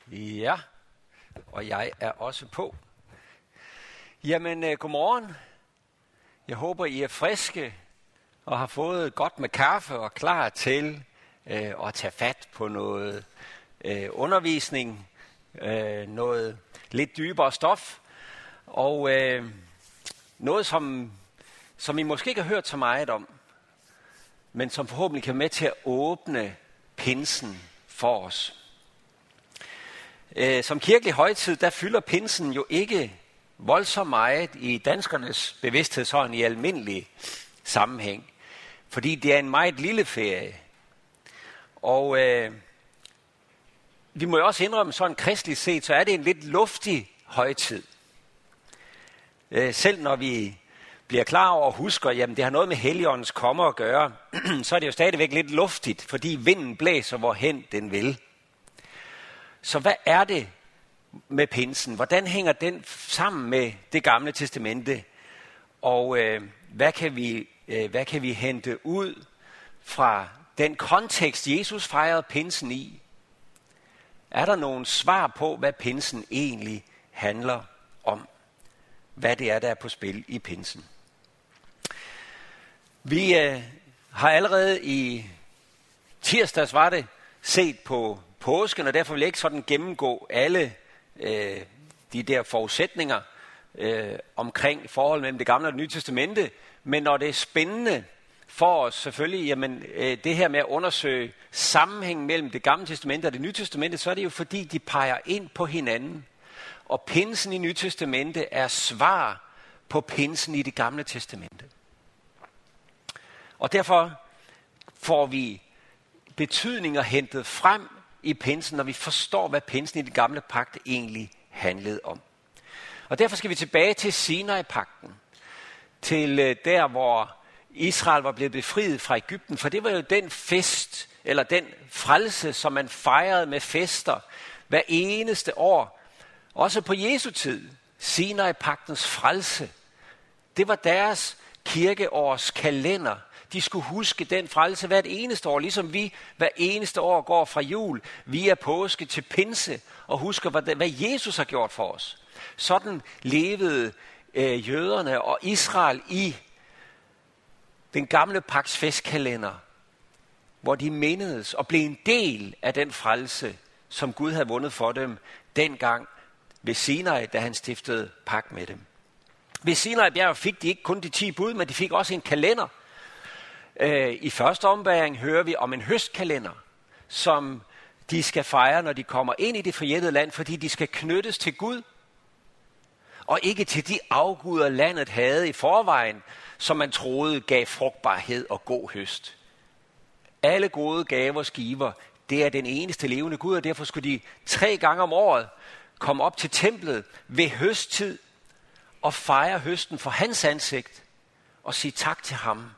Ja, og jeg er også på. Jamen, godmorgen. Jeg håber, I er friske og har fået godt med kaffe og klar til at tage fat på noget undervisning, noget lidt dybere stof, og noget, som I måske ikke har hørt så meget om, men som forhåbentlig kan være med til at åbne pinsen for os. Som kirkelig højtid, der fylder pinsen jo ikke voldsomt meget i danskernes bevidsthed, sådan i almindelig sammenhæng. Fordi det er en meget lille ferie. Og vi må jo også indrømme, sådan kristeligt set, så er det en lidt luftig højtid. Selv når vi bliver klar over og husker, jamen det har noget med Helligåndens komme at gøre, så er det jo stadigvæk lidt luftigt, fordi vinden blæser, hvorhen den vil. Så hvad er det med pinsen? Hvordan hænger den sammen med det gamle testamente? Og hvad kan vi hente ud fra den kontekst, Jesus fejrede pinsen i? Er der nogle svar på, hvad pinsen egentlig handler om? Hvad det er, der er på spil i pinsen? Vi har allerede i tirsdags, var det, set på påsken, og derfor vil jeg ikke sådan gennemgå alle de der forudsætninger omkring forholdet mellem det gamle og det nye testamente. Men når det er spændende for os selvfølgelig, jamen det her med at undersøge sammenhængen mellem det gamle testamente og det nye testamente, så er det jo fordi, de peger ind på hinanden. Og pinsen i Nye Testamente er svar på pinsen i det gamle testamente. Og derfor får vi betydninger hentet frem i pinsen, når vi forstår, hvad pinsen i det gamle pagt egentlig handlede om. Og derfor skal vi tilbage til Sinai-pagten, til der, hvor Israel var blevet befriet fra Egypten, for det var jo den fest, eller den frelse, som man fejrede med fester hver eneste år. Også på Jesu tid, Sinai-pagtens frelse. Det var deres kirkeårs kalender. De skulle huske den frelse hvert eneste år, ligesom vi hver eneste år går fra jul via påske til pinse og husker, hvad Jesus har gjort for os. Sådan levede jøderne og Israel i den gamle pagts festkalender, hvor de mindedes og blev en del af den frelse, som Gud havde vundet for dem dengang ved Sinai, da han stiftede pagt med dem. Ved Sinai-bjerget fik de ikke kun de 10 bud, men de fik også en kalender. I første ombæring hører vi om en høstkalender, som de skal fejre, når de kommer ind i det forjættede land, fordi de skal knyttes til Gud, og ikke til de afguder, landet havde i forvejen, som man troede gav frugtbarhed og god høst. Alle gode gavers giver, det er den eneste levende Gud, og derfor skulle de 3 gange om året komme op til templet ved høsttid og fejre høsten for hans ansigt og sige tak til ham.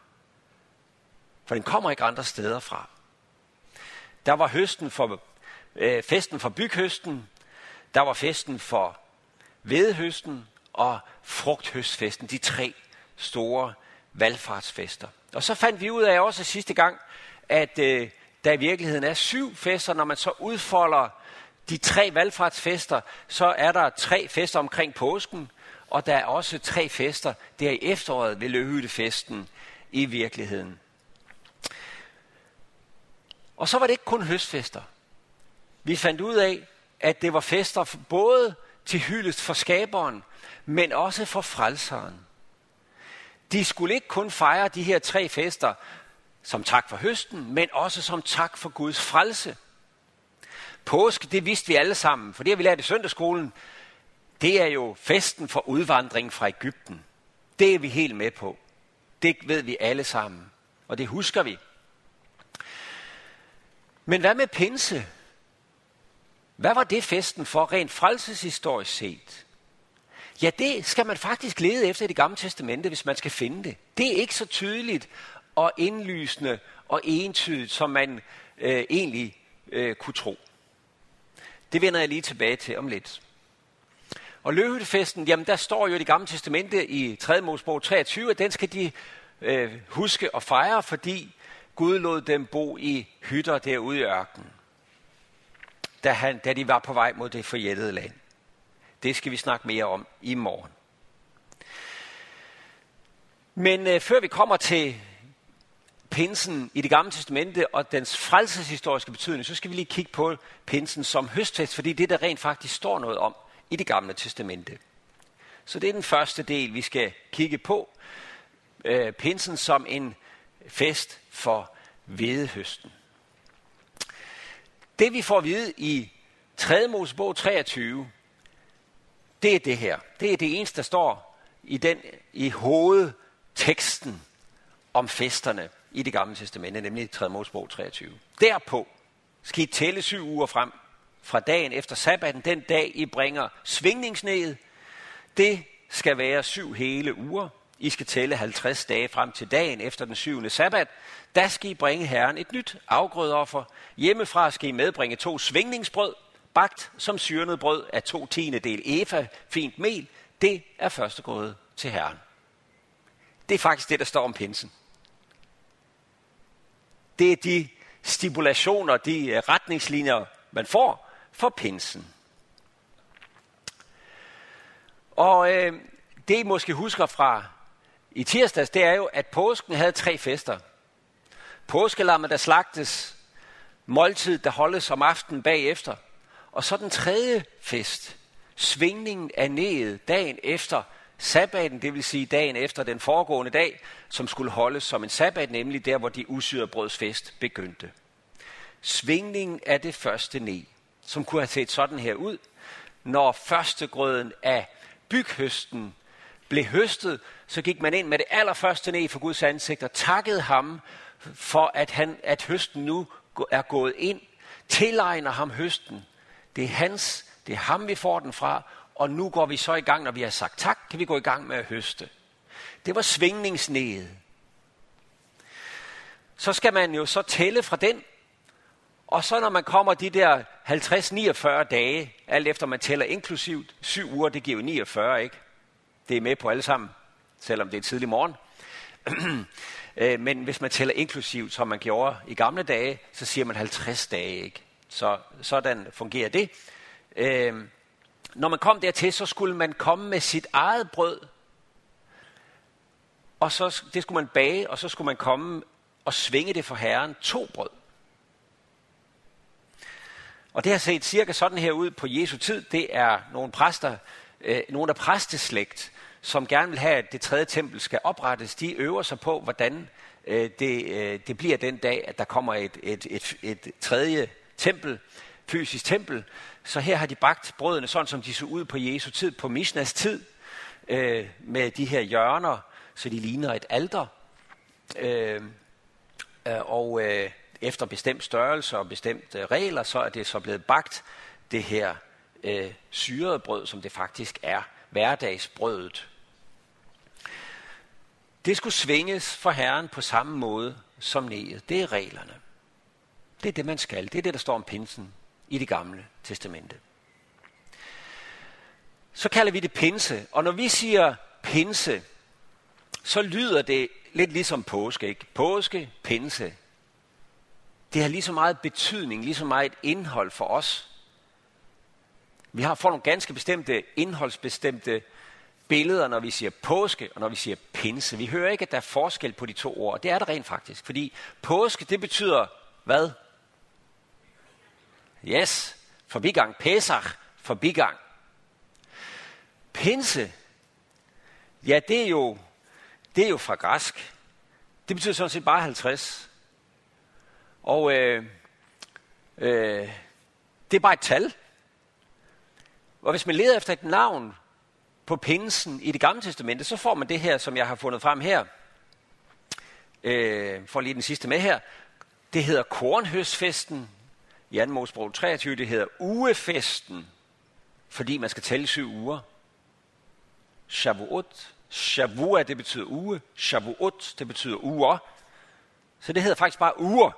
For den kommer ikke andre steder fra. Der var festen for byghøsten, der var festen for hvedehøsten og frugthøstfesten, de 3 store valfartsfester. Og så fandt vi ud af også sidste gang, at der i virkeligheden er 7 fester, når man så udfolder de 3 valfartsfester, så er der 3 fester omkring påsken, og der er også 3 fester der i efteråret ved løvhyttefesten i virkeligheden. Og så var det ikke kun høstfester. Vi fandt ud af, at det var fester både til hyldest for skaberen, men også for frelseren. De skulle ikke kun fejre de her 3 fester som tak for høsten, men også som tak for Guds frelse. Påske, det vidste vi alle sammen, for det har vi lært i søndagsskolen. Det er jo festen for udvandring fra Egypten. Det er vi helt med på. Det ved vi alle sammen, og det husker vi. Men hvad med pinse? Hvad var det festen for rent frelseshistorisk set? Ja, det skal man faktisk lede efter i det gamle testamente, hvis man skal finde det. Det er ikke så tydeligt og indlysende og entydigt, som man egentlig kunne tro. Det vender jeg lige tilbage til om lidt. Og løvhyttefesten, jamen der står jo i det gamle testamente i 3. Mosebog 23, at den skal de huske at fejre, fordi Gud lod dem bo i hytter derude i ørkenen. da de var på vej mod det forjættede land. Det skal vi snakke mere om i morgen. Men før vi kommer til pinsen i Det Gamle Testamente og dens frelseshistoriske betydning, så skal vi lige kigge på pinsen som høstfest, fordi det der rent faktisk står noget om i Det Gamle Testamente. Så det er den første del, vi skal kigge på. Pinsen som en fest for hvedehøsten. Det vi får at vide i 3. Mosebog 23, det er det her. Det er det eneste, der står i hovedteksten om festerne i Det Gamle Testamente, nemlig 3. Mosebog 23. Derpå skal I tælle 7 uger frem fra dagen efter sabbaten, den dag I bringer svingningsnæet. Det skal være 7 hele uger. I skal tælle 50 dage frem til dagen efter den 7. sabbat. Der skal I bringe Herren et nyt afgrødeoffer. Hjemmefra skal I medbringe 2 svingningsbrød, bagt som syrnet brød af 2/10 efa fint mel. Det er førstegrøde til Herren. Det er faktisk det, der står om pinsen. Det er de stipulationer, de retningslinjer, man får for pinsen. Og det I måske husker fra i tirsdags, det er jo, at påsken havde 3 fester. Påskelammet, der slagtes, måltid, der holdes om aftenen bagefter. Og så den 3. fest, svingningen af næet dagen efter sabbaten, det vil sige dagen efter den foregående dag, som skulle holdes som en sabbat, nemlig der, hvor de usyrede brøds fest begyndte. Svingningen af det første næ, som kunne have set sådan her ud, når førstegrøden af byghøsten blev høstet, så gik man ind med det allerførste næ for Guds ansigt og takkede ham for, at høsten nu er gået ind, tilegner ham høsten. Det er hans, det er ham, vi får den fra, og nu går vi så i gang, når vi har sagt tak, kan vi gå i gang med at høste. Det var svingningsnæet. Så skal man jo så tælle fra den, og så når man kommer de der 50-49 dage, alt efter man tæller inklusivt, 7 uger, det giver jo 49, ikke? Det er med på alle sammen, selvom det er tidlig morgen. Men hvis man tæller inklusivt, som man gjorde i gamle dage, så siger man 50 dage, ikke? Så sådan fungerer det. Når man kom dertil, så skulle man komme med sit eget brød, og så det skulle man bage, og så skulle man komme og svinge det for Herren 2 brød. Og det har set cirka sådan her ud på Jesu tid. Det er nogle præster, nogle af præsteslægt, som gerne vil have, at det 3. tempel skal oprettes. De øver sig på, hvordan det bliver den dag, at der kommer et 3. tempel, fysisk tempel. Så her har de bagt brødene, sådan som de så ud på Jesu tid, på Mishnas tid, med de her hjørner, så de ligner et alter. Og efter bestemt størrelse og bestemt regler, så er det så blevet bagt, det her syrede brød, som det faktisk er, hverdagsbrødet. Det skulle svinges for Herren på samme måde som næet. Det er reglerne. Det er det, man skal. Det er det, der står om pinsen i Det Gamle Testamente. Så kalder vi det pinse. Og når vi siger pinse, så lyder det lidt ligesom påske, ikke? Påske, pinse. Det har lige så meget betydning, lige så meget indhold for os. Vi får nogle ganske bestemte, indholdsbestemte billeder, når vi siger påske og når vi siger pinse. Vi hører ikke, at der er forskel på de 2 ord. Det er der rent faktisk, fordi påske, det betyder hvad? Yes, forbigang. Pesach, forbigang. Pinse, ja, det er jo fra græsk. Det betyder sådan set bare 50. Og det er bare et tal. Og hvis man leder efter et navn på pinsen i Det Gamle Testamente, så får man det her, som jeg har fundet frem her. For lige den sidste med her. Det hedder kornhøstfesten. I 2. Mosebog 23, det hedder ugefesten, fordi man skal tælle 7 uger. Shavuot. Shavua, det betyder uge. Shavuot, det betyder uger. Så det hedder faktisk bare uger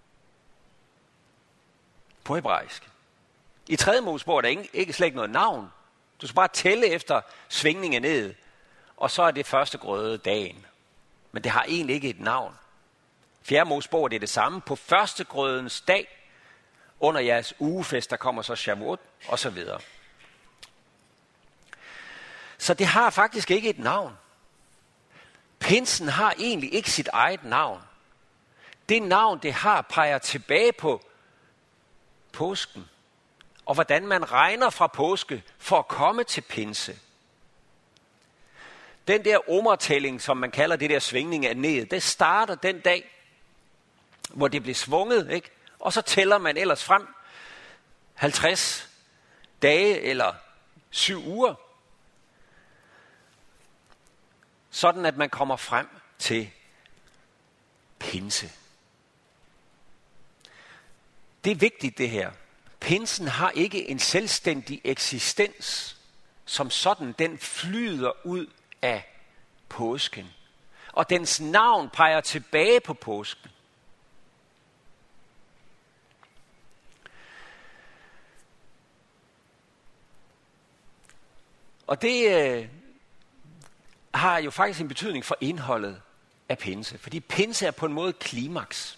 på hebraisk. I 3. Mosebog er der ikke slet ikke noget navn. Du skal bare tælle efter svingningen ned, og så er det første grøde dagen. Men det har egentlig ikke et navn. 4. Mosebog er det samme. På første grødens dag Under jeres ugefest, der kommer så Shavuot og så videre. Så det har faktisk ikke et navn. Pinsen har egentlig ikke sit eget navn. Det navn, det har, peger tilbage på påsken. Og hvordan man regner fra påske for at komme til pinse. Den der omertælling, som man kalder det der svingning af nedet, det starter den dag, hvor det bliver svunget, ikke? Og så tæller man ellers frem 50 dage eller 7 uger, sådan at man kommer frem til pinse. Det er vigtigt det her. Pinsen har ikke en selvstændig eksistens, som sådan den flyder ud af påsken. Og dens navn peger tilbage på påsken. Og det har jo faktisk en betydning for indholdet af pinse. Fordi pinse er på en måde klimaks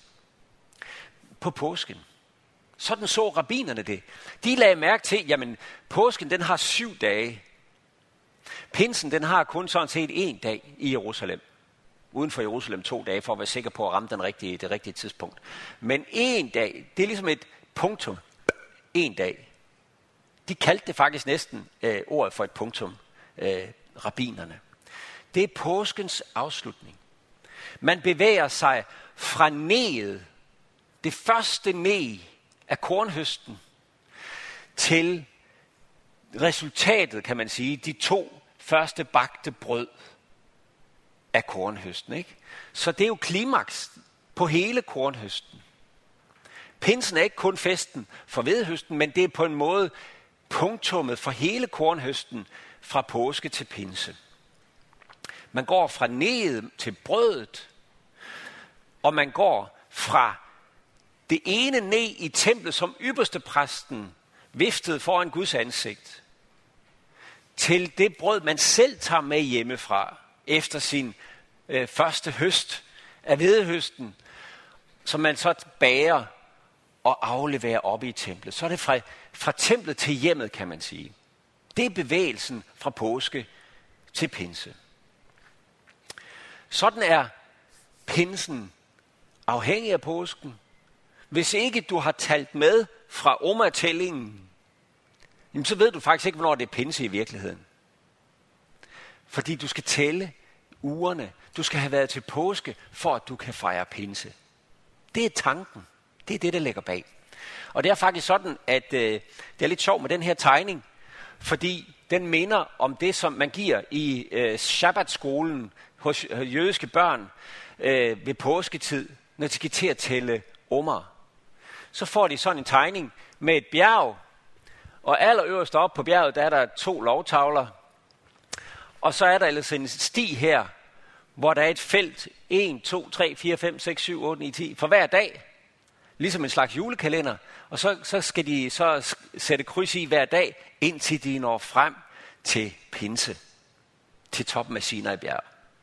på påsken. Sådan så rabbinerne det. De lagde mærke til, jamen påsken den har 7 dage. Pinsen den har kun sådan set 1 dag i Jerusalem. Uden for Jerusalem 2 dage, for at være sikker på at ramme det rigtige tidspunkt. Men 1 dag, det er ligesom et punktum. 1 dag. De kaldte det faktisk næsten ordet for et punktum, rabbinerne. Det er påskens afslutning. Man bevæger sig fra neget, det første neg af kornhøsten, til resultatet, kan man sige, de 2 første bagte brød af kornhøsten. Ikke? Så det er jo klimaks på hele kornhøsten. Pinsen er ikke kun festen for hvedehøsten, men det er på en måde punktummet for hele kornhøsten fra påske til pinse. Man går fra neget til brødet, og man går fra det ene neg i templet, som ypperste præsten viftede foran Guds ansigt, til det brød, man selv tager med hjemmefra, efter sin første høst af hvedehøsten, som man så bager og afleverer op i templet. Så er det fra templet til hjemmet, kan man sige. Det er bevægelsen fra påske til pinse. Sådan er pinsen afhængig af påsken. Hvis ikke du har talt med fra omertællingen, så ved du faktisk ikke, hvornår det er pinse i virkeligheden. Fordi du skal tælle ugerne. Du skal have været til påske, for at du kan fejre pinse. Det er tanken. Det er det, der ligger bag. Og det er faktisk sådan, at det er lidt sjovt med den her tegning, fordi den minder om det, som man giver i Shabbatskolen hos jødiske børn ved påsketid, når de skal til at tælle omer. Så får de sådan en tegning med et bjerg, og allerøverst op på bjerget, der er der 2 lovtavler, og så er der ellers en sti her, hvor der er et felt, 1, 2, 3, 4, 5, 6, 7, 8, 9, 10, for hver dag, ligesom en slags julekalender, og så skal de så sætte kryds i hver dag, indtil de når frem til pinse, til toppen af Sinai bjerg.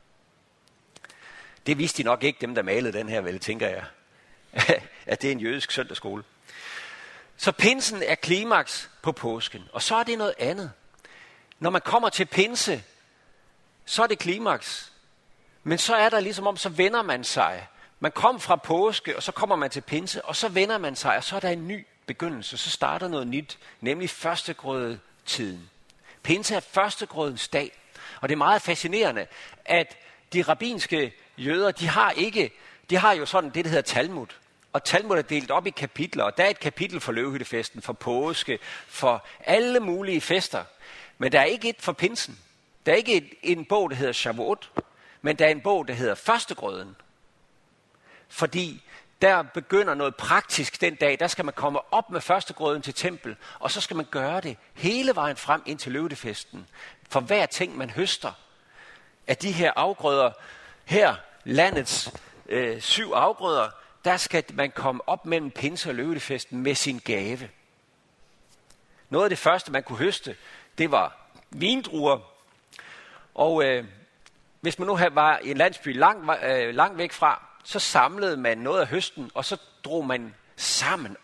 Det vidste de nok ikke, dem der malede den her, vel, tænker jeg, at det er en jødisk søndagsskole. Så pinsen er klimaks på påsken, og så er det noget andet. Når man kommer til pinse, så er det klimaks, men så er der ligesom om, så vender man sig. Man kom fra påske, og så kommer man til pinse, og så vender man sig, og så er der en ny begyndelse. Så starter noget nyt, nemlig førstegrødetiden. Pinse er førstegrødens dag, og det er meget fascinerende, at de rabbinske jøder, de har jo sådan det, der hedder Talmud. Og Talmud er delt op i kapitler, og der er et kapitel for løvhyttefesten, for påske, for alle mulige fester. Men der er ikke et for pinsen. Der er ikke en bog, der hedder Shavuot, men der er en bog, der hedder Førstegrøden. Fordi der begynder noget praktisk den dag, der skal man komme op med førstegrøden til tempel, og så skal man gøre det hele vejen frem ind til løvhyttefesten. For hver ting, man høster af de her afgrøder, her landets 7 afgrøder, der skal man komme op mellem pinse og løvhyttefesten med sin gave. Noget af det første, man kunne høste, det var vindruer. Og hvis man nu var i en landsby langt væk fra, så samlede man noget af høsten, og så drog man sammen op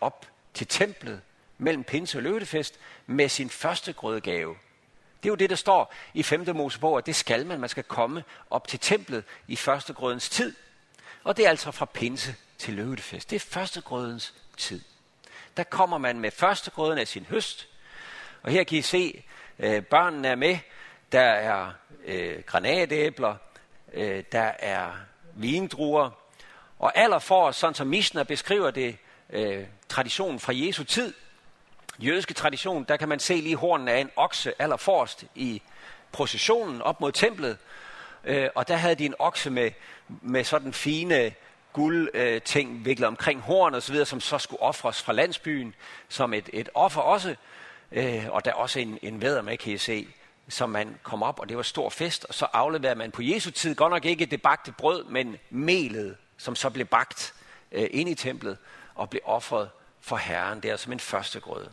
til templet mellem pinse og løvhyttefest med sin første grødegave. Det er jo det, der står i 5. Mosebog, at det skal man. Man skal komme op til templet i første grødens tid. Og det er altså fra pinse til løvhyttefest. Det er første grødens tid. Der kommer man med første grøden af sin høst. Og her kan I se, børnene er med. Der er granatæbler. Der er vindruer. Og allerforrest, sådan som Mishna beskriver det, traditionen fra Jesu tid, jødiske tradition, der kan man se lige hornene af en okse allerforrest i processionen op mod templet. Og der havde de en okse med sådan fine guldting viklet omkring horn og så videre, som så skulle ofres fra landsbyen som et offer også. Og der er også en vædder med, kan I se, som man kom op, og det var stor fest. Og så afleverede man på Jesu tid, godt nok ikke det bagte brød, men melet, som så blev bagt ind i templet og blev offret for Herren der som en første grøde.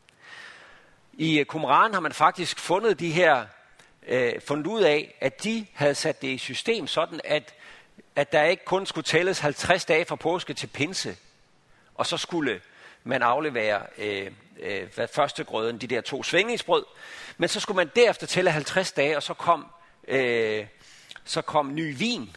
I Qumran har man faktisk fundet fundet ud af, at de havde sat det i system sådan, at der ikke kun skulle tælles 50 dage fra påske til pinse, og så skulle man aflevere første grøden, de der 2 svingningsbrød, men så skulle man derefter tælle 50 dage, og så kom ny vin.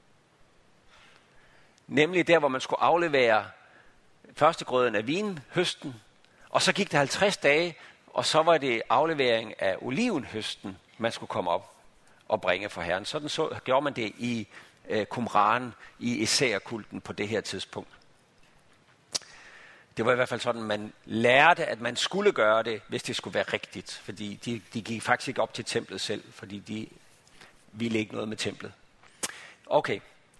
Nemlig der, hvor man skulle aflevere første grøden af vinhøsten, og så gik der 50 dage, og så var det aflevering af olivenhøsten, man skulle komme op og bringe for Herren. Sådan gjorde man det i Qumran, i Esau-kulten på det her tidspunkt. Det var i hvert fald sådan, man lærte, at man skulle gøre det, hvis det skulle være rigtigt. Fordi de gik faktisk ikke op til templet selv, fordi de ville ikke noget med templet. Okay.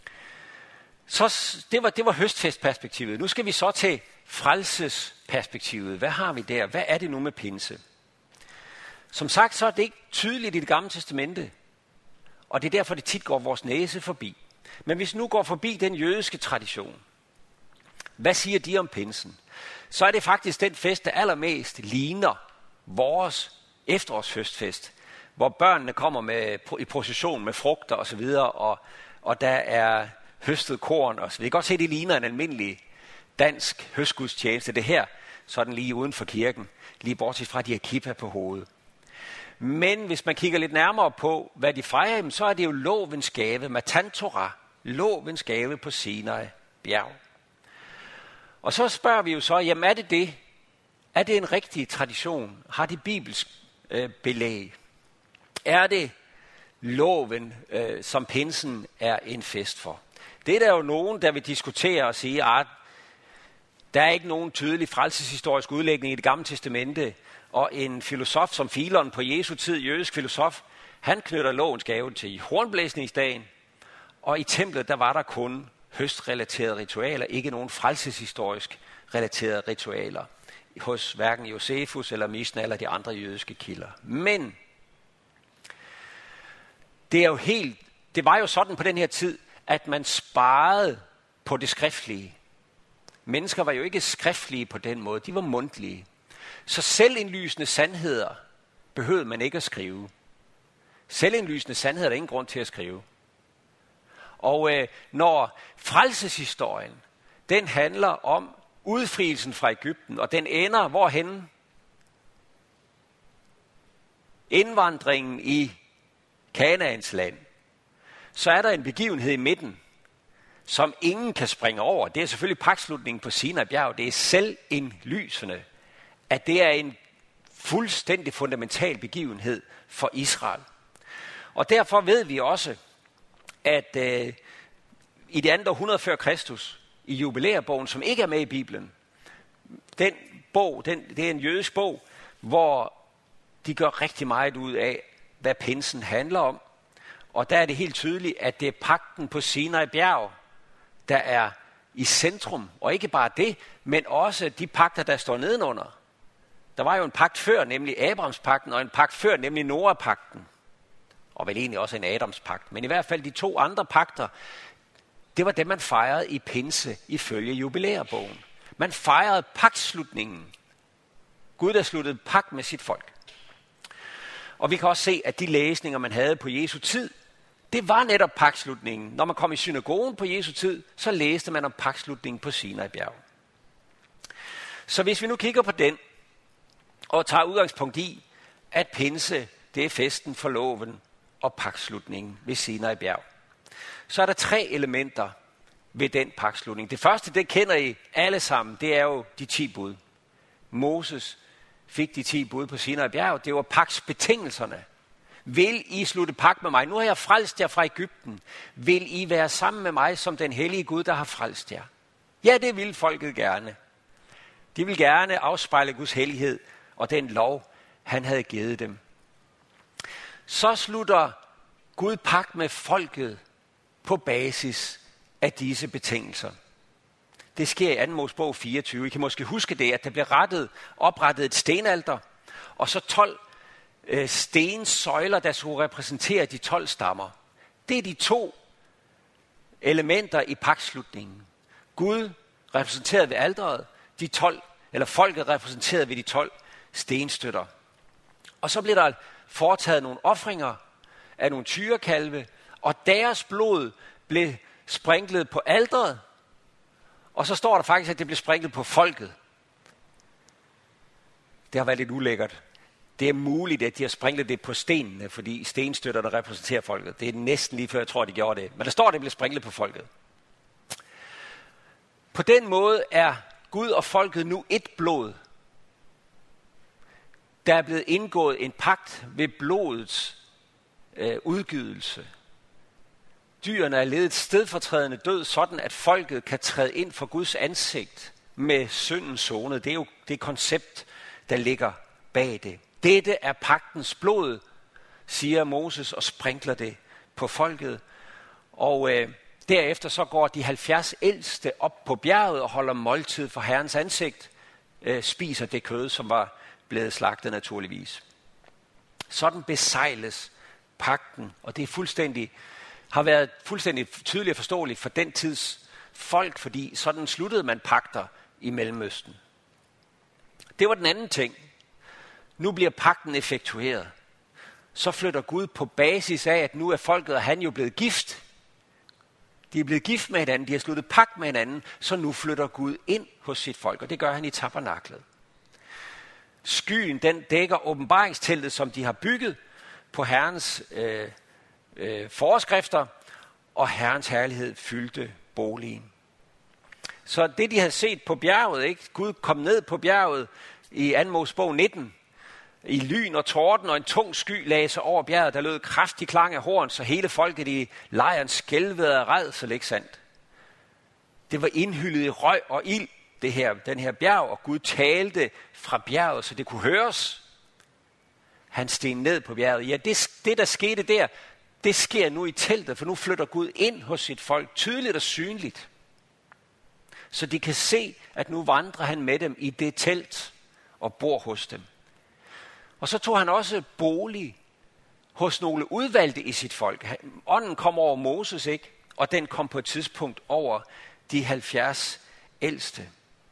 Så det var høstfestperspektivet. Nu skal vi så til frelsesperspektivet. Hvad har vi der? Hvad er det nu med pinse? Som sagt, så er det ikke tydeligt i Det Gamle Testamente. Og det er derfor, det tit går vores næse forbi. Men hvis nu går forbi den jødiske tradition, hvad siger de om pinsen? Så er det faktisk den fest, der allermest ligner vores efterårshøstfest, hvor børnene kommer i procession med frugter og så videre, og der er høstet korn og så videre. Jeg kan godt se, at det ligner en almindelig dansk høstgudstjeneste. Det her, sådan lige uden for kirken, lige bortset fra, de har kippa på hovedet. Men hvis man kigger lidt nærmere på, hvad de fejrer, så er det jo lovens gave, Matan Torah, lovens gave på Sinai bjerg. Og så spørger vi jo så, jamen er det det? Er det en rigtig tradition? Har det bibelsk belæg? Er det loven, som pinsen er en fest for? Det er der jo nogen, der vil diskutere og sige, at der er ikke nogen tydelig frelseshistorisk udlægning i Det Gamle Testamente, og en filosof som Filon på Jesu tid, jødisk filosof, han knytter lovens gave til hornblæsningsdagen, og i templet, der var der kun høstrelaterede ritualer, ikke nogen frelseshistorisk relaterede ritualer hos hverken Josefus eller Mishna eller de andre jødiske kilder. Men det var jo sådan på den her tid, at man sparede på det skriftlige. Mennesker var jo ikke skriftlige på den måde, de var mundtlige. Så selvindlysende sandheder behøvede man ikke at skrive. Selvindlysende sandheder er der ingen grund til at skrive. Og når frelseshistorien, den handler om udfrielsen fra Egypten, og den ender hvorhenne? Indvandringen i Kanaans land. Så er der en begivenhed i midten, som ingen kan springe over. Det er selvfølgelig pagtslutningen på Sinai bjerg. Det er selvindlysende, at det er en fuldstændig fundamental begivenhed for Israel. Og derfor ved vi også, at i det andet århundrede før Kristus, i jubilæerbogen, som ikke er med i Bibelen, den bog, det er en jødisk bog, hvor de gør rigtig meget ud af, hvad pinsen handler om. Og der er det helt tydeligt, at det er pagten på Sinai bjerg, der er i centrum. Og ikke bare det, men også de pagter, der står nedenunder. Der var jo en pagt før, nemlig Abrahamspagten, og en pagt før, nemlig Noah-pagten. Og vel egentlig også en Adamspagt. Men i hvert fald de 2 andre pagter, det var det, man fejrede i pinse ifølge jubilæerbogen. Man fejrede pagtslutningen. Gud, der sluttede pagt med sit folk. Og vi kan også se, at de læsninger, man havde på Jesu tid, det var netop pagtslutningen. Når man kom i synagogen på Jesu tid, så læste man om pagtslutningen på Sinai bjerg. Så hvis vi nu kigger på den, og tager udgangspunkt i, at pinse, det er festen for loven og pagtslutningen ved Sinai bjerg, så er der 3 elementer ved den pagtslutning. Det første, det kender I alle sammen, det er jo de 10 bud. Moses fik de 10 bud på Sinai bjerg, det var pagtsbetingelserne. Vil I slutte pagt med mig? Nu har jeg frelst jer fra Egypten. Vil I være sammen med mig som den hellige Gud, der har frelst jer? Ja, det vil folket gerne. De vil gerne afspejle Guds hellighed og den lov, han havde givet dem. Så slutter Gud pagt med folket på basis af disse betingelser. Det sker i 2. Mosebog 24. I kan måske huske det, at der blev oprettet et stenalter, og så 12 stensøjler, der skulle repræsentere de 12 stammer. Det er de 2 elementer i pagtslutningen. Gud repræsenteret ved alteret, folket repræsenteret ved de 12 stenstøtter. Og så blev der foretaget nogle ofringer af nogle tyrekalve, og deres blod blev sprinklet på alteret, og så står der faktisk, at det blev sprinklet på folket. Det har været lidt ulækkert. Det er muligt, at de har sprinklet det på stenene, fordi stenstøtterne repræsenterer folket. Det er næsten lige før, jeg tror, de gjorde det. Men der står, at det blev sprinklet på folket. På den måde er Gud og folket nu et blod. Der er blevet indgået en pagt ved blodets udgydelse. Dyrene er ledet stedfortrædende død, sådan at folket kan træde ind for Guds ansigt med syndens zone. Det er jo det koncept, der ligger bag det. Dette er pagtens blod, siger Moses og sprinkler det på folket. Og derefter så går de 70 ældste op på bjerget og holder måltid for Herrens ansigt, spiser det kød, som var blevet slagtet naturligvis. Sådan besejles pagten, og det er har været fuldstændig tydeligt og forståeligt for den tids folk, fordi sådan sluttede man pagter i Mellemøsten. Det var den anden ting. Nu bliver pagten effektueret. Så flytter Gud på basis af, at nu er folket og han jo blevet gift. De er blevet gift med hinanden, de har sluttet pagt med hinanden, så nu flytter Gud ind hos sit folk, og det gør han i tabernaklet. Skyen, den dækker åbenbaringsteltet, som de har bygget på Herrens forskrifter, og Herrens herlighed fyldte boligen. Så det, de havde set på bjerget, ikke? Gud kom ned på bjerget i 2. Mosebog 19, i lyn og torden, og en tung sky lagde sig over bjerget, der lød kraftig klang af horn, så hele folket i lejren skælvede af rædsel, ikke sandt? Det var indhyllet i røg og ild, den her bjerg, og Gud talte fra bjerget, så det kunne høres. Han steg ned på bjerget. Ja, det der skete der, det sker nu i teltet, for nu flytter Gud ind hos sit folk, tydeligt og synligt. Så de kan se, at nu vandrer han med dem i det telt og bor hos dem. Og så tog han også bolig hos nogle udvalgte i sit folk. Ånden kom over Moses, ikke? Og den kom på et tidspunkt over de 70 ældste.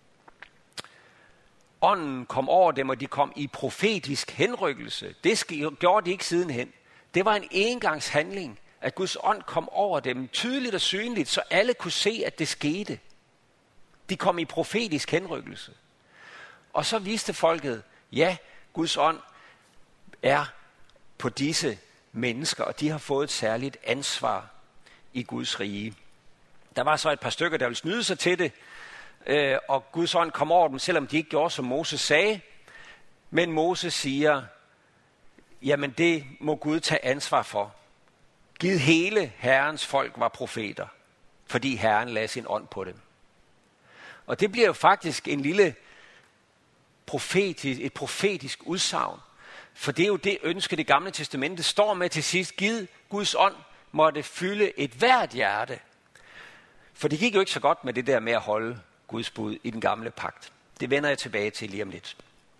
Ånden kom over dem, og de kom i profetisk henrykkelse. Det gjorde de ikke sidenhen. Det var en engangshandling, at Guds ånd kom over dem tydeligt og synligt, så alle kunne se, at det skete. De kom i profetisk henrykkelse. Og så viste folket, ja, Guds ånd er på disse mennesker, og de har fået et særligt ansvar i Guds rige. Der var så et par stykker, der ville snyde sig til det, og Guds ånd kom over dem, selvom de ikke gjorde, som Moses sagde. Men Moses siger, jamen det må Gud tage ansvar for. Giv hele Herrens folk var profeter, fordi Herren lagde sin ånd på dem. Og det bliver jo faktisk en lille et profetisk udsagn. For det er jo det ønske, det gamle testamente står med til sidst. Giv Guds ånd måtte fylde et hvert hjerte. For det gik jo ikke så godt med det der med at holde Guds bud i den gamle pagt. Det vender jeg tilbage til lige om lidt.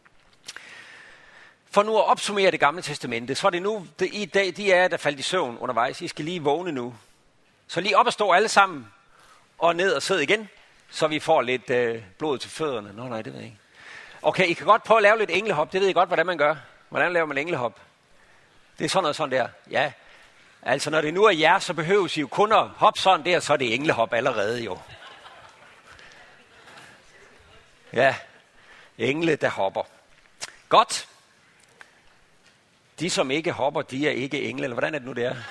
For nu at opsummere det gamle testamente, så er det nu, i dag, de er der faldt i søvn undervejs. I skal lige vågne nu. Så lige op og stå alle sammen, og ned og sidde igen, så vi får lidt blod til fødderne. Nej, det ved jeg ikke. Okay, I kan godt prøve at lave lidt englehop. Det ved I godt, hvordan man gør. Hvordan laver man englehop? Det er sådan noget sådan der. Ja, altså når det nu er jer, så behøves I jo kun at hoppe sådan der, så er det englehop allerede jo. Ja, Engle, der hopper. Godt. De, som ikke hopper, de er ikke engle, eller hvordan er det nu, det er?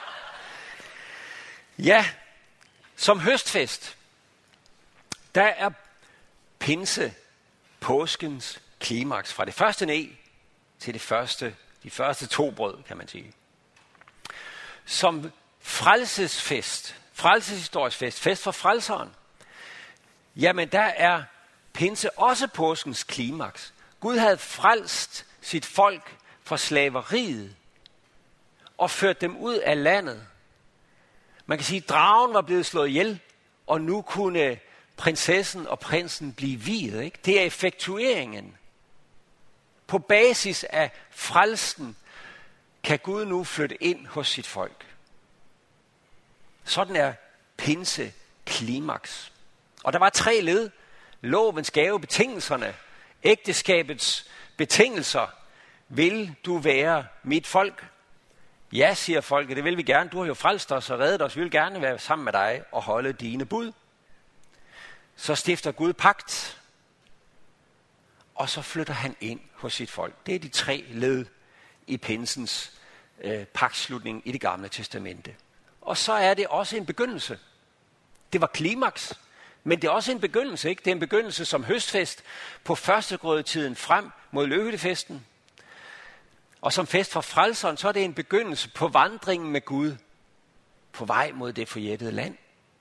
Ja, som høstfest, der er pinse påskens klimaks fra det første ned til de første 2 brød, kan man sige. Som frelsesfest, frelseshistorisk fest, fest for frelseren, jamen der er pinse også påskens klimaks. Gud havde frelst sit folk fra slaveriet og ført dem ud af landet. Man kan sige, at dragen var blevet slået ihjel, og nu kunne prinsessen og prinsen blive viet. Ikke? Det er effektueringen. På basis af frelsen kan Gud nu flytte ind hos sit folk. Sådan er pinse klimaks. Og der var 3 led. Lovens gave, betingelserne, ægteskabets betingelser. Vil du være mit folk? Ja, siger folket, det vil vi gerne. Du har jo frelst os og reddet os. Vi vil gerne være sammen med dig og holde dine bud. Så stifter Gud pagt, og så flytter han ind hos sit folk. Det er de 3 led i pinsens pagtslutning i det gamle testamente. Og så er det også en begyndelse. Det var klimaks, men det er også en begyndelse, ikke? Det er en begyndelse som høstfest på førstegrødetiden frem mod løvhyttefesten. Og som fest for frelseren, så er det en begyndelse på vandringen med Gud på vej mod det forjættede land.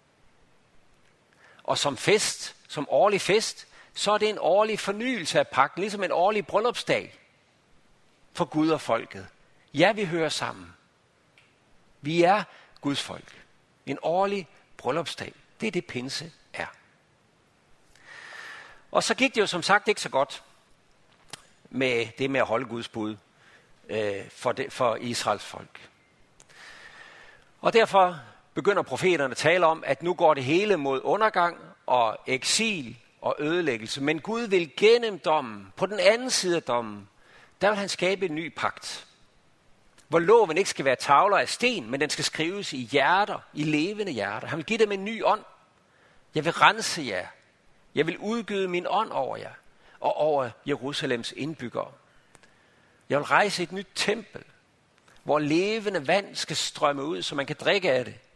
Og som fest, som årlig fest, så er det en årlig fornyelse af pagten, ligesom en årlig bryllupsdag for Gud og folket. Ja, vi hører sammen. Vi er Guds folk. En årlig bryllupsdag. Det er det pinse er. Og så gik det jo som sagt ikke så godt med det med at holde Guds bud for Israels folk. Og derfor begynder profeterne at tale om, at nu går det hele mod undergang og eksil og ødelæggelse. Men Gud vil gennem dommen, på den anden side af dommen, der vil han skabe en ny pagt. Hvor loven ikke skal være tavler af sten, men den skal skrives i hjerter, i levende hjerter. Han vil give dem en ny ånd. Jeg vil rense jer. Jeg vil udgyde min ånd over jer og over Jerusalems indbyggere. Jeg vil rejse et nyt tempel, hvor levende vand skal strømme ud, så man kan drikke af det.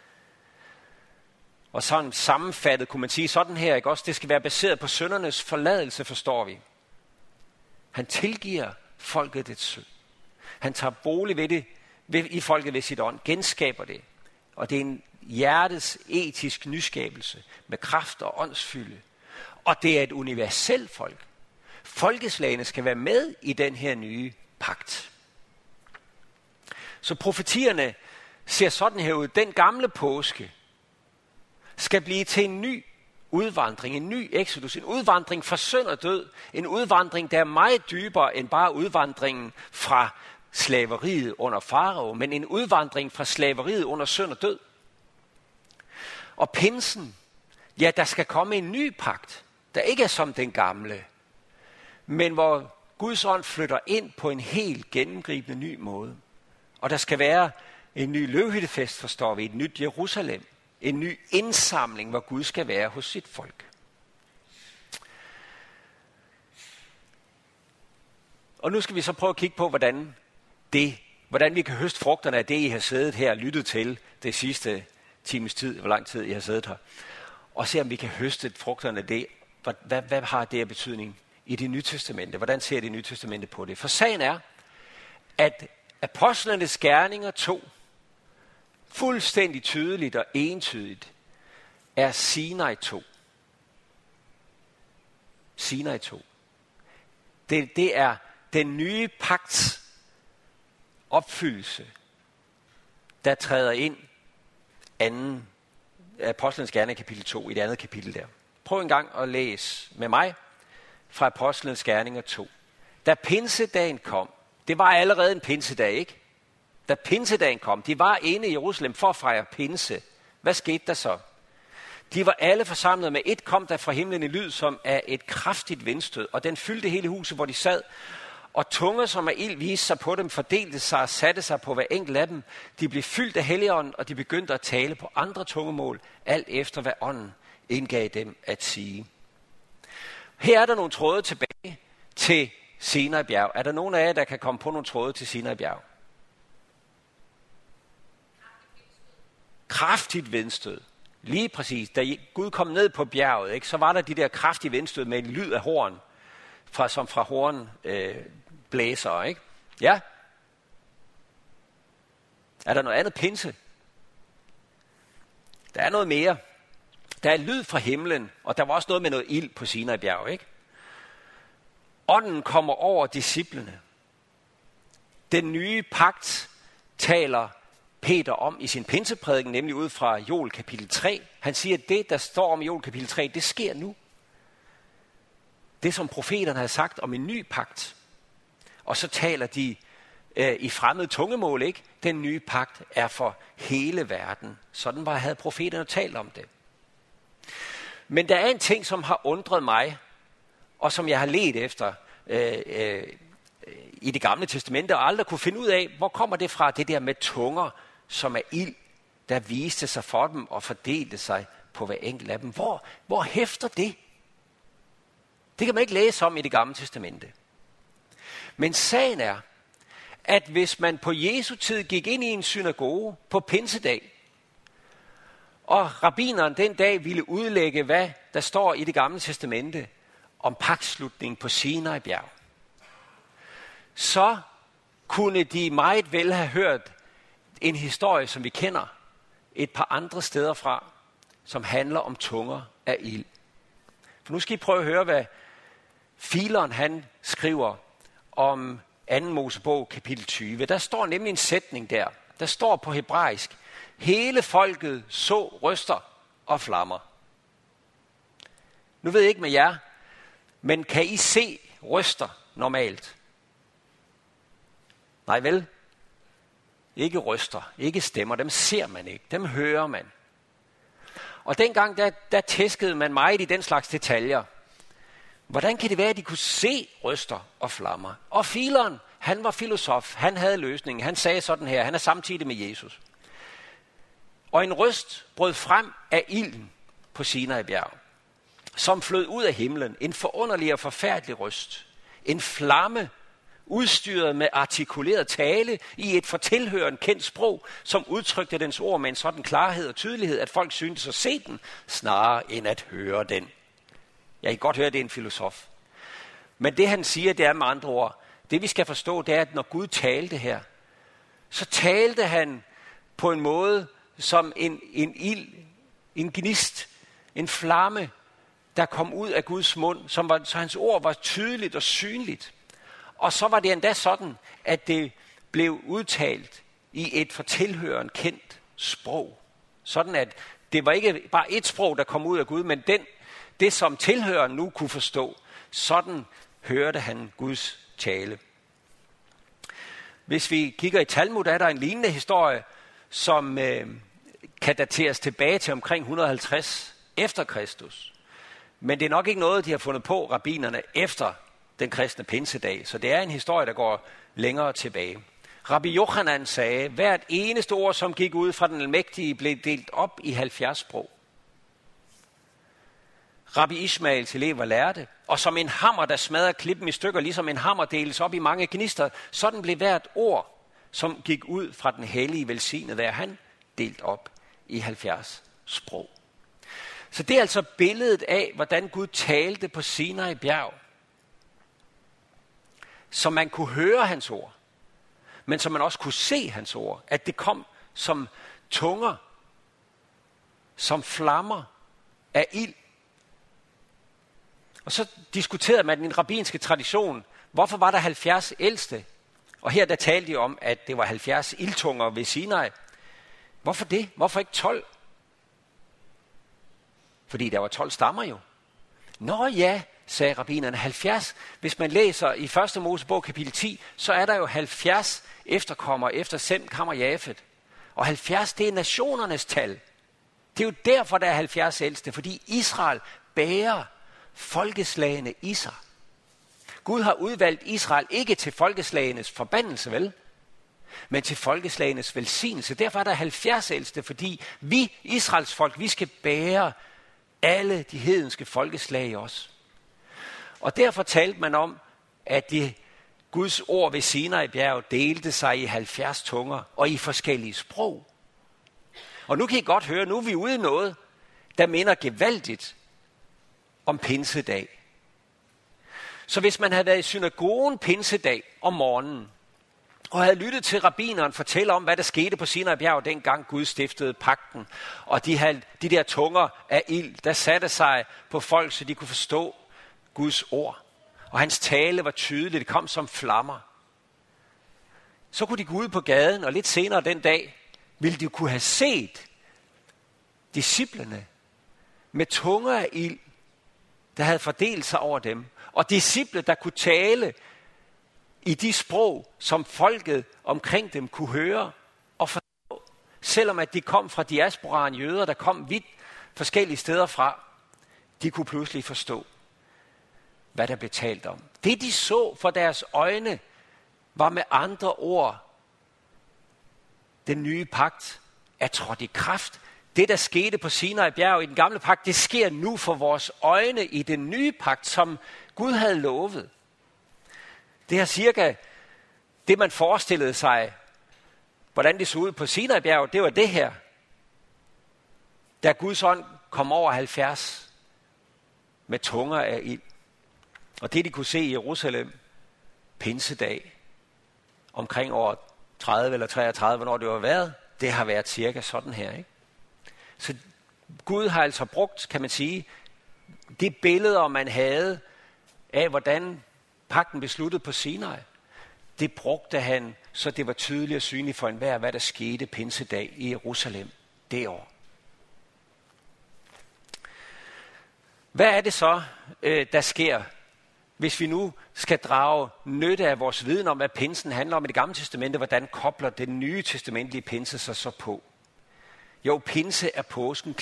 Og sådan sammenfattet kunne man sige sådan her, ikke også? Det skal være baseret på syndernes forladelse, forstår vi. Han tilgiver folket det synd. Han tager bolig ved det, i folket ved sit ånd, genskaber det. Og det er en hjertets etisk nyskabelse med kraft og åndsfylde. Og det er et universelt folk. Folkeslagene skal være med i den her nye pagt. Så profetierne ser sådan her ud. Den gamle påske skal blive til en ny udvandring, en ny exodus, en udvandring fra synd og død, en udvandring, der er meget dybere end bare udvandringen fra slaveriet under farao, men en udvandring fra slaveriet under synd og død. Og pinsen, ja, der skal komme en ny pagt, der ikke er som den gamle, men hvor Guds ånd flytter ind på en helt gennemgribende ny måde. Og der skal være en ny løvhyttefest, forstår vi, et nyt Jerusalem, en ny indsamling, hvor Gud skal være hos sit folk. Og nu skal vi så prøve at kigge på, hvordan vi kan høste frugterne af det, I har siddet her og lyttet til det sidste times tid, hvor lang tid I har siddet her, og se, om vi kan høste frugterne af det. Hvad har det af betydning i Det Nye Testamente? Hvordan ser Det Nye Testamente på det? For sagen er, at apostlenes gerninger 2, fuldstændig tydeligt og entydigt, er Sinai 2. Sinai 2. Det er den nye pagts opfyldelse, der træder ind anden Apostlenes Gerninger kapitel 2, i det andet kapitel der. Prøv en gang at læse med mig fra Apostlenes Gerninger 2. Da pinsedagen kom, det var allerede en pinsedag, ikke? Da pinsedagen kom, de var inde i Jerusalem for at fejre pinse. Hvad skete der så? De var alle forsamlet, med et kom der fra himlen en lyd som af et kraftigt vindstød, og den fyldte hele huset, hvor de sad. Og tunger som af ild viste sig på dem, fordelte sig og satte sig på hver enkelt af dem. De blev fyldt af Helligånden, og de begyndte at tale på andre tungemål, alt efter hvad ånden indgav dem at sige. Her er der nogle tråde tilbage til Sinai bjerg. Er der nogen af jer, der kan komme på nogle tråde til Sinai bjerg? Kraftigt vindstød. Lige præcis. Da Gud kom ned på bjerget, ikke, så var der de der kraftige vindstød med en lyd af horn, som fra horn blæser. Ikke? Ja? Er der noget andet pinse? Der er noget mere. Der er lyd fra himlen, og der var også noget med noget ild på Sinai bjerg, ikke? Ånden kommer over disciplene. Den nye pagt taler Peter om i sin pinseprædiken, nemlig ud fra Joel kapitel 3. Han siger, at det, der står om Joel kapitel 3, det sker nu. Det, som profeterne har sagt om en ny pagt. Og så taler de i fremmed tungemål, ikke? Den nye pagt er for hele verden. Sådan havde profeterne talt om det. Men der er en ting, som har undret mig, og som jeg har ledt efter i det gamle testamente, og aldrig kunne finde ud af, hvor kommer det fra, det der med tunger, som er ild, der viste sig for dem og fordelte sig på hver enkelt af dem. Hvor hæfter det? Det kan man ikke læse om i det gamle testamente. Men sagen er, at hvis man på Jesu tid gik ind i en synagoge på pinsedag, og rabbineren den dag ville udlægge, hvad der står i det gamle testamente om pagtslutning på Sinai bjerg, så kunne de meget vel have hørt en historie, som vi kender et par andre steder fra, som handler om tunger af ild. For nu skal I prøve at høre, hvad Filon han skriver om 2. Mosebog kapitel 20. Der står nemlig en sætning der. Der står på hebraisk: hele folket så røster og flammer. Nu ved jeg ikke med jer, men kan I se røster normalt? Nej vel? Ikke røster, ikke stemmer, dem ser man ikke, dem hører man. Og dengang, der tæskede man meget i den slags detaljer. Hvordan kan det være, at de kunne se røster og flammer? Og Filon, han var filosof, han havde løsningen, han sagde sådan her, han er samtidig med Jesus. Og en røst brød frem af ilden på Sinai bjerg, som flød ud af himlen, en forunderlig og forfærdelig røst. En flamme, udstyret med artikuleret tale i et for tilhøreren kendt sprog, som udtrykte dens ord med en sådan klarhed og tydelighed, at folk syntes at se den, snarere end at høre den. Jeg kan godt høre, at det er en filosof. Men det han siger, det er med andre ord, det vi skal forstå, det er, at når Gud talte her, så talte han på en måde som en ild, en gnist, en flamme, der kom ud af Guds mund, så hans ord var tydeligt og synligt. Og så var det endda sådan, at det blev udtalt i et for tilhøreren kendt sprog. Sådan at det var ikke bare et sprog, der kom ud af Gud, men det som tilhøreren nu kunne forstå. Sådan hørte han Guds tale. Hvis vi kigger i Talmud, er der en lignende historie, som kan dateres tilbage til omkring 150 efter Kristus. Men det er nok ikke noget, de har fundet på, rabbinerne, efter den kristne pinsedag. Så det er en historie, der går længere tilbage. Rabbi Jochanan sagde, hvert eneste ord, som gik ud fra den almægtige, blev delt op i 70 sprog. Rabbi Ismails elever lærte, og som en hammer, der smadrer klippen i stykker, ligesom en hammer deles op i mange gnister, sådan blev hvert ord, som gik ud fra den hellige velsignede, af han delt op i 70 sprog. Så det er altså billedet af, hvordan Gud talte på Sinai bjerg. Så man kunne høre hans ord, men så man også kunne se hans ord. At det kom som tunger, som flammer af ild. Og så diskuterede man den rabbinske tradition. Hvorfor var der 70 ældste? Og her der talte de om, at det var 70 ildtunger ved Sinai. Hvorfor det? Hvorfor ikke 12? Fordi der var 12 stammer jo. Nå ja, sagde rabbinerne, 70. Hvis man læser i 1. Mosebog kapitel 10, så er der jo 70 efterkommere efter Sem, Kam og Jafet. Og 70, det er nationernes tal. Det er jo derfor, der er 70 ældste, fordi Israel bærer folkeslagene i sig. Gud har udvalgt Israel ikke til folkeslagenes forbandelse, vel? Men til folkeslagenes velsignelse. Derfor er der 70 ældste, fordi vi, Israels folk, vi skal bære alle de hedenske folkeslag i os. Og derfor talte man om, at Guds ord ved Sinai-bjerget delte sig i 70 tunger og i forskellige sprog. Og nu kan I godt høre, nu er vi ude i noget, der minder gevaldigt om pinsedag. Så hvis man havde været i synagogen pinsedag om morgenen, og havde lyttet til rabbineren fortælle om, hvad der skete på Sinai-bjerget, dengang Gud stiftede pagten, og de der tunger af ild, der satte sig på folk, så de kunne forstå Guds ord. Og hans tale var tydelig, det kom som flammer. Så kunne de gå ud på gaden, og lidt senere den dag, ville de kunne have set disciplene med tunger af ild, der havde fordelt sig over dem. Og disciple, der kunne tale i de sprog, som folket omkring dem kunne høre og forstå. Selvom at de kom fra diasporaen jøder, der kom vidt forskellige steder fra, de kunne pludselig forstå, hvad der blev talt om. Det de så for deres øjne, var med andre ord, den nye pagt er trådt i kraft. Det, der skete på Sinai-bjerget i den gamle pagt, det sker nu for vores øjne i den nye pagt, som Gud havde lovet. Det her cirka, det man forestillede sig, hvordan det så ud på Sinai-bjerget, det var det her. Da Guds ånd kom over 70 med tunger af ild. Og det de kunne se i Jerusalem, pinsedag, omkring år 30 eller 33, hvornår det var været, det har været cirka sådan her, ikke? Så Gud har altså brugt, kan man sige, de billeder, man havde af, hvordan pagten besluttede på Sinai, det brugte han, så det var tydeligt og synligt for enhver, hvad der skete pinsedag i Jerusalem det år. Hvad er det så, der sker, hvis vi nu skal drage nytte af vores viden om, hvad pinsen handler om i Det Gamle Testamente? Hvordan kobler det nye testamentlige pinse sig så på? Jo, pinse er påskens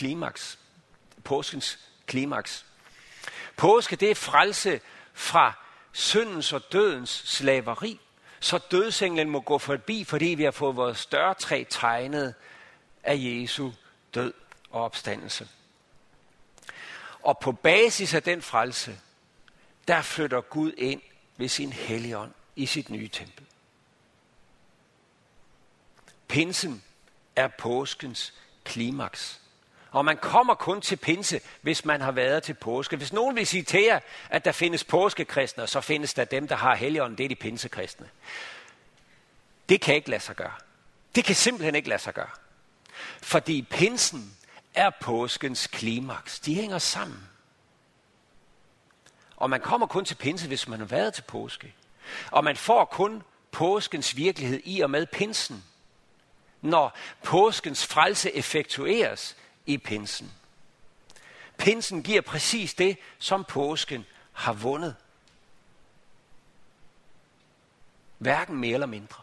klimaks. Påske, det er frelse fra syndens og dødens slaveri. Så dødsenglen må gå forbi, fordi vi har fået vores dørtræ tegnet af Jesu død og opstandelse. Og på basis af den frelse, der flytter Gud ind ved sin Helligånd i sit nye tempel. Pinsen er påskens klimaks. Og man kommer kun til pinse, hvis man har været til påske. Hvis nogen vil sige til jer, at der findes påskekristne, så findes der dem, der har Helligånden, det er de pinsekristne. Det kan ikke lade sig gøre. Det kan simpelthen ikke lade sig gøre. Fordi pinsen er påskens klimaks. De hænger sammen. Og man kommer kun til pinse, hvis man har været til påske. Og man får kun påskens virkelighed i og med pinsen, når påskens frelse effektueres i pinsen. Pinsen giver præcis det, som påsken har vundet. Hverken mere eller mindre.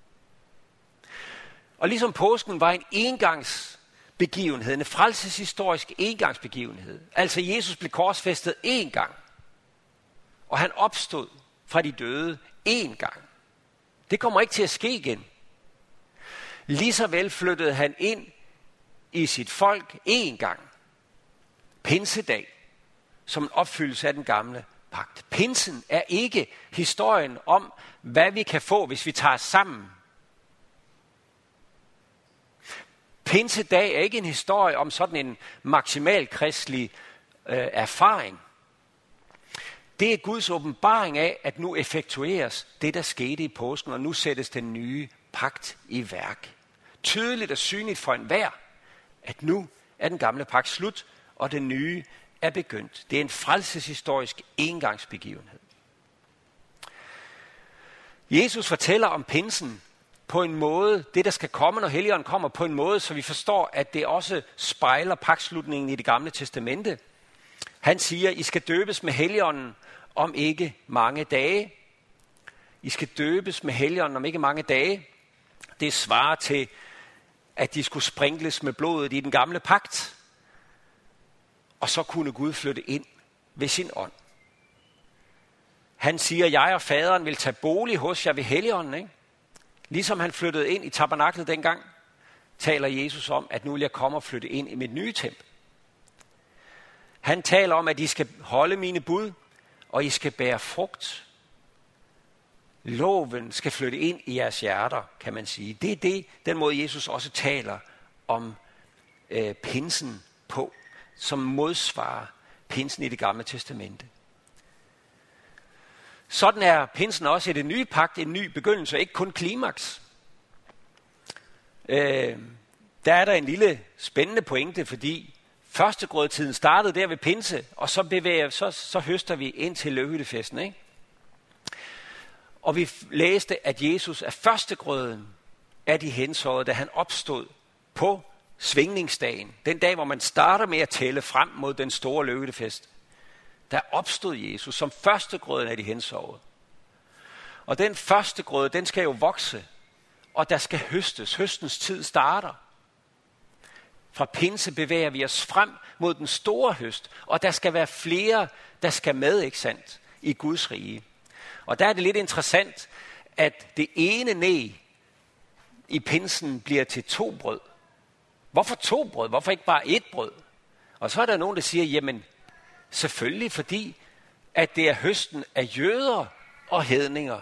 Og ligesom påsken var en engangsbegivenhed, en frelseshistorisk engangsbegivenhed. Altså Jesus blev korsfæstet én gang. Og han opstod fra de døde én gang. Det kommer ikke til at ske igen. Ligeså vel flyttede han ind i sit folk én gang. Pinsedag, som en opfyldelse af den gamle pagt. Pinsen er ikke historien om, hvad vi kan få, hvis vi tager sammen. Pinsedag er ikke en historie om sådan en maksimal kristelig erfaring. Det er Guds åbenbaring af, at nu effektueres det, der skete i påsken, og nu sættes den nye pagt i værk. Tydeligt og synligt for enhver, at nu er den gamle pagt slut, og den nye er begyndt. Det er en frelseshistorisk engangsbegivenhed. Jesus fortæller om pinsen på en måde, det der skal komme, når Helligånden kommer, på en måde, så vi forstår, at det også spejler pagtslutningen i Det Gamle Testamente. Han siger, I skal døbes med Helligånden om ikke mange dage. I skal døbes med Helligånden om ikke mange dage. Det svarer til, at de skulle sprinkles med blodet i den gamle pagt. Og så kunne Gud flytte ind ved sin ånd. Han siger, jeg og faderen vil tage bolig hos jer ved Helligånden, ikke? Ligesom han flyttede ind i tabernaklet dengang, taler Jesus om, at nu vil jeg komme og flytte ind i mit nye tempel. Han taler om, at de skal holde mine bud, og I skal bære frugt. Loven skal flytte ind i jeres hjerter, kan man sige. Det er den måde, Jesus også taler om pinsen på, som modsvarer pinsen i det gamle testamente. Sådan er pinsen også i det nye pagt en ny begyndelse, ikke kun klimaks. Der er der en lille spændende pointe, fordi førstegrødetiden startede der ved pinse, og så høster vi ind til løvhyttefesten, ikke? Og vi læste, at Jesus er førstegrøden af de hensårede, da han opstod på svingningsdagen. Den dag, hvor man starter med at tælle frem mod den store løvhyttefest. Der opstod Jesus som førstegrøden af de hensårede. Og den førstegrøde, den skal jo vokse, og der skal høstes. Høstens tid starter. Fra pinse bevæger vi os frem mod den store høst, og der skal være flere, der skal med, ikke sandt, i Guds rige. Og der er det lidt interessant, at det ene næ i pinsen bliver til 2 brød. Hvorfor 2 brød? Hvorfor ikke bare 1 brød? Og så er der nogen, der siger, jamen selvfølgelig fordi, at det er høsten af jøder og hedninger,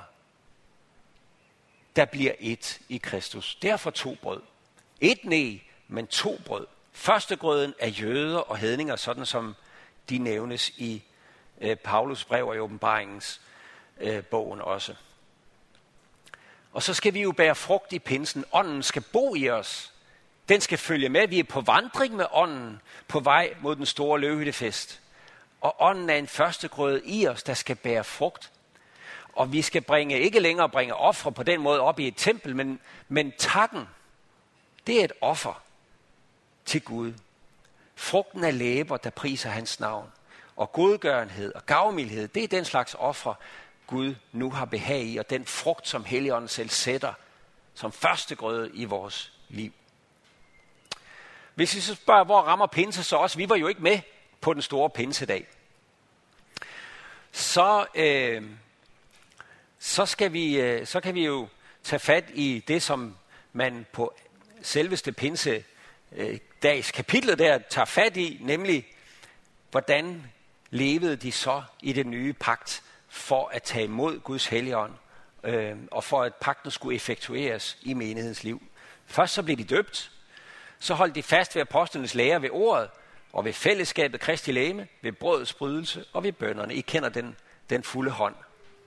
der bliver 1 i Kristus. Derfor 2 brød. 1 næ, men 2 brød. Førstegrøden af jøder og hedninger, sådan som de nævnes i Paulus brev og i åbenbaringens bogen også. Og så skal vi jo bære frugt i pinsen. Ånden skal bo i os. Den skal følge med. Vi er på vandring med ånden på vej mod den store løvhyttefest. Og ånden er en førstegrøde i os, der skal bære frugt. Og vi skal ikke længere bringe ofre på den måde op i et tempel, men takken, det er et offer til Gud. Frugten af læber, der priser hans navn. Og godgørenhed og gavmildhed, det er den slags offer, Gud nu har behag i, og den frugt, som Helligånden selv sætter som førstegrøde i vores liv. Hvis vi så spørger, hvor rammer pinse så også? Vi var jo ikke med på den store pinsedag. Så kan vi jo tage fat i det, som man på selveste pinsedags kapitlet der tager fat i, nemlig hvordan levede de så i den nye pagt for at tage imod Guds Helligånd, og for at pagten skulle effektueres i menighedens liv. Først så blev de døbt, så holdt de fast ved apostlenes lære, ved ordet, og ved fællesskabet Kristi legeme, ved brødets brydelse og ved bønnerne. I kender den fulde hånd.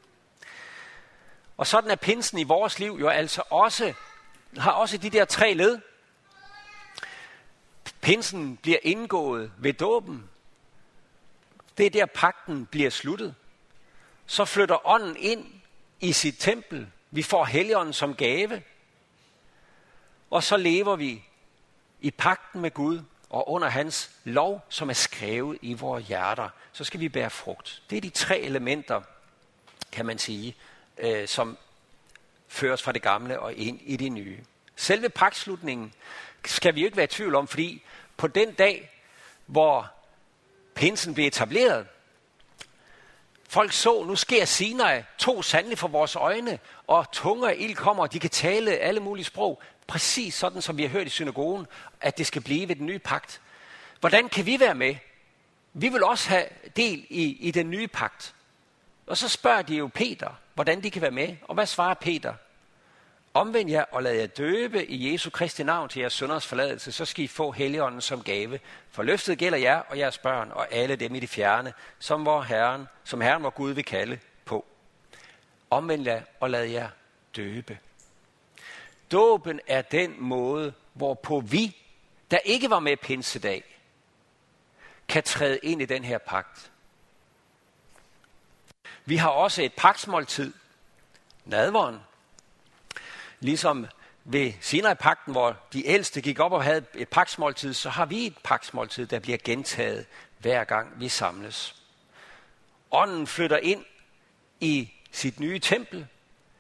Og sådan er pinsen i vores liv jo altså har også de der 3 led. Pinsen bliver indgået ved dåben. Det er der pagten bliver sluttet. Så flytter ånden ind i sit tempel. Vi får Helligånden som gave. Og så lever vi i pagten med Gud og under hans lov, som er skrevet i vores hjerter. Så skal vi bære frugt. Det er de 3 elementer, kan man sige, som føres fra det gamle og ind i det nye. Selve pagtslutningen skal vi jo ikke være i tvivl om, fordi på den dag, hvor pinsen blev etableret, folk så, nu sker Sinai, 2 sandelig for vores øjne, og tunger af ild kommer, og de kan tale alle mulige sprog, præcis sådan som vi har hørt i synagogen, at det skal blive ved den nye pagt. Hvordan kan vi være med? Vi vil også have del i den nye pagt. Og så spørger de jo Peter, hvordan de kan være med. Og hvad svarer Peter? Omvend jer og lad jer døbe i Jesu Kristi navn til jeres synders forladelse, så skal I få Helligånden som gave. For løftet gælder jer og jeres børn og alle dem i det fjerne, som Herren vor Gud vil kalde på. Omvend jer og lad jer døbe. Dåben er den måde, hvorpå vi, der ikke var med pinsedag, kan træde ind i den her pagt. Vi har også et pagtsmåltid, nadveren. Ligesom ved Sinai-pagten, hvor de ældste gik op og havde et pagtsmåltid, så har vi et pagtsmåltid, der bliver gentaget hver gang vi samles. Ånden flytter ind i sit nye tempel,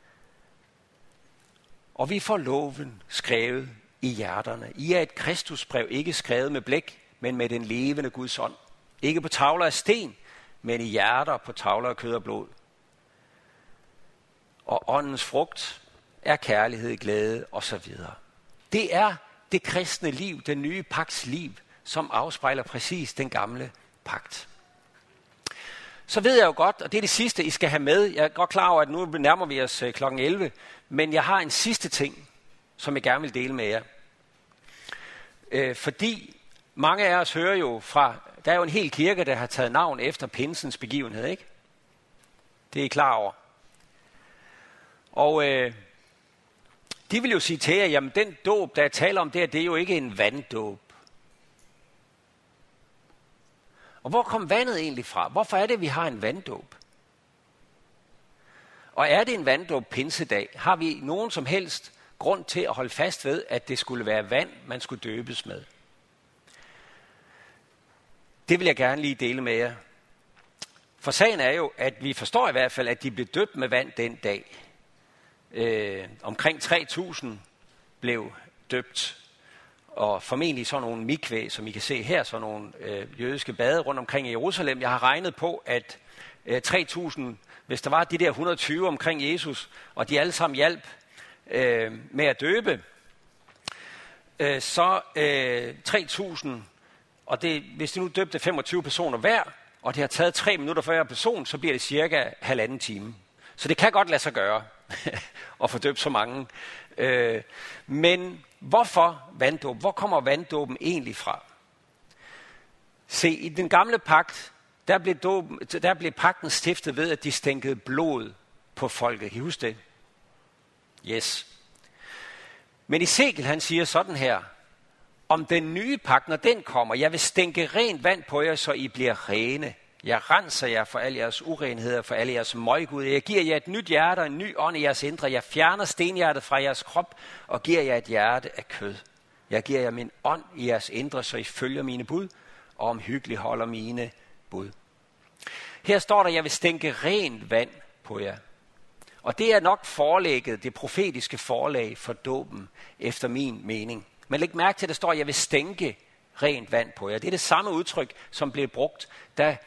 og vi får loven skrevet i hjerterne. I er et Kristusbrev, ikke skrevet med blæk, men med den levende Guds ånd. Ikke på tavler af sten, men i hjerter på tavler af kød og blod. Og åndens frugt er kærlighed, glæde osv. Det er det kristne liv, den nye pagts liv, som afspejler præcis den gamle pagt. så ved jeg jo godt, og det er det sidste, I skal have med. Jeg er godt klar over, at nu nærmer vi os kl. 11, men jeg har en sidste ting, som jeg gerne vil dele med jer. Fordi mange af os hører jo fra, der er jo en hel kirke, der har taget navn efter pinsens begivenhed, ikke? Det er I klar over. Og de vil jo sige til jer, jamen den dåb, der jeg taler om det er jo ikke en vanddåb. Og hvor kom vandet egentlig fra? Hvorfor er det, vi har en vanddåb? Og er det en vanddåb pinsedag? Har vi nogen som helst grund til at holde fast ved, at det skulle være vand, man skulle døbes med? Det vil jeg gerne lige dele med jer. For sagen er jo, at vi forstår i hvert fald, at de blev døbt med vand den dag. Omkring 3.000 blev døbt. Og formentlig sådan nogle mikvæ, som I kan se her, sådan nogle jødiske bade rundt omkring i Jerusalem. Jeg har regnet på, at 3.000, hvis der var de der 120 omkring Jesus, og de alle sammen hjalp med at døbe, så 3.000, og det, hvis de nu døbte 25 personer hver, og det har taget 3 minutter for hver person, så bliver det cirka 1,5 time. Så det kan godt lade sig gøre at få døbt så mange. Men hvorfor vanddåb? Hvor kommer vanddåben egentlig fra? Se, i den gamle pagt, der blev pagten stiftet ved, at de stænkede blod på folket. Kan I huske det? Yes. Men Ezekiel, han siger sådan her: om den nye pagt, når den kommer, jeg vil stænke rent vand på jer, så I bliver rene. Jeg renser jer for al jeres urenheder, for alle jeres møggud. Jeg giver jer et nyt hjerte og en ny ånd i jeres indre. Jeg fjerner stenhjertet fra jeres krop og giver jer et hjerte af kød. Jeg giver jer min ånd i jeres indre, så I følger mine bud og omhyggeligt holder mine bud. Her står der, jeg vil stænke rent vand på jer. Og det er nok forlægget, det profetiske forlag for dåben, efter min mening. Men læg mærke til, at der står, at jeg vil stænke rent vand på jer. Det er det samme udtryk, som blev brugt, da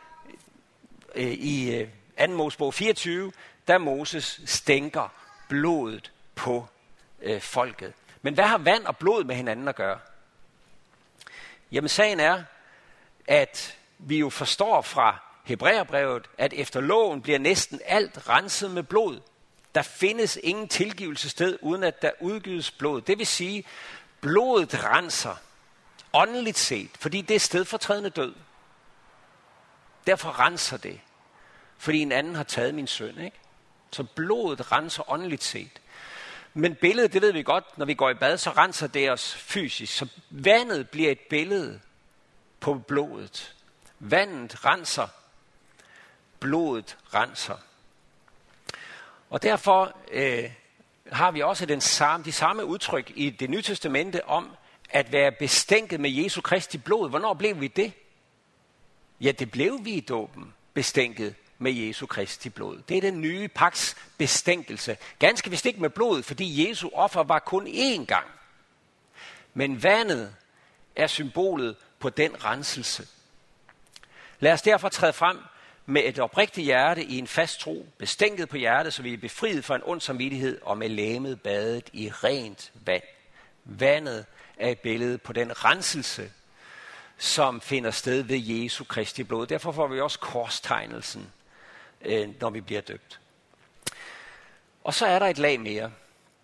i 2. Mosebog 24, da Moses stænker blodet på folket. Men hvad har vand og blod med hinanden at gøre? Jamen sagen er, at vi jo forstår fra Hebræerbrevet, at efter loven bliver næsten alt renset med blod. Der findes ingen tilgivelsessted, uden at der udgydes blod. Det vil sige, blodet renser åndeligt set, fordi det er stedfortrædende død. Derfor renser det, fordi en anden har taget min synd, ikke? Så blodet renser åndeligt set. Men billedet, det ved vi godt, når vi går i bad, så renser det os fysisk. Så vandet bliver et billede på blodet. Vandet renser, blodet renser. Og derfor har vi også de samme udtryk i Det Nye Testamente om at være bestænket med Jesu Kristi blod. Hvornår blev vi det? Ja, det blev vi i dåben, bestænket med Jesu Kristi blod. Det er den nye pagts bestænkelse. Ganske vist ikke med blod, fordi Jesu offer var kun én gang. Men vandet er symbolet på den renselse. Lad os derfor træde frem med et oprigtigt hjerte i en fast tro, bestænket på hjertet, så vi er befriet fra en ond samvittighed og med legemet badet i rent vand. Vandet er et billede på den renselse, som finder sted ved Jesu Kristi blod. Derfor får vi også korstegnelsen, når vi bliver døbt. Og så er der et lag mere.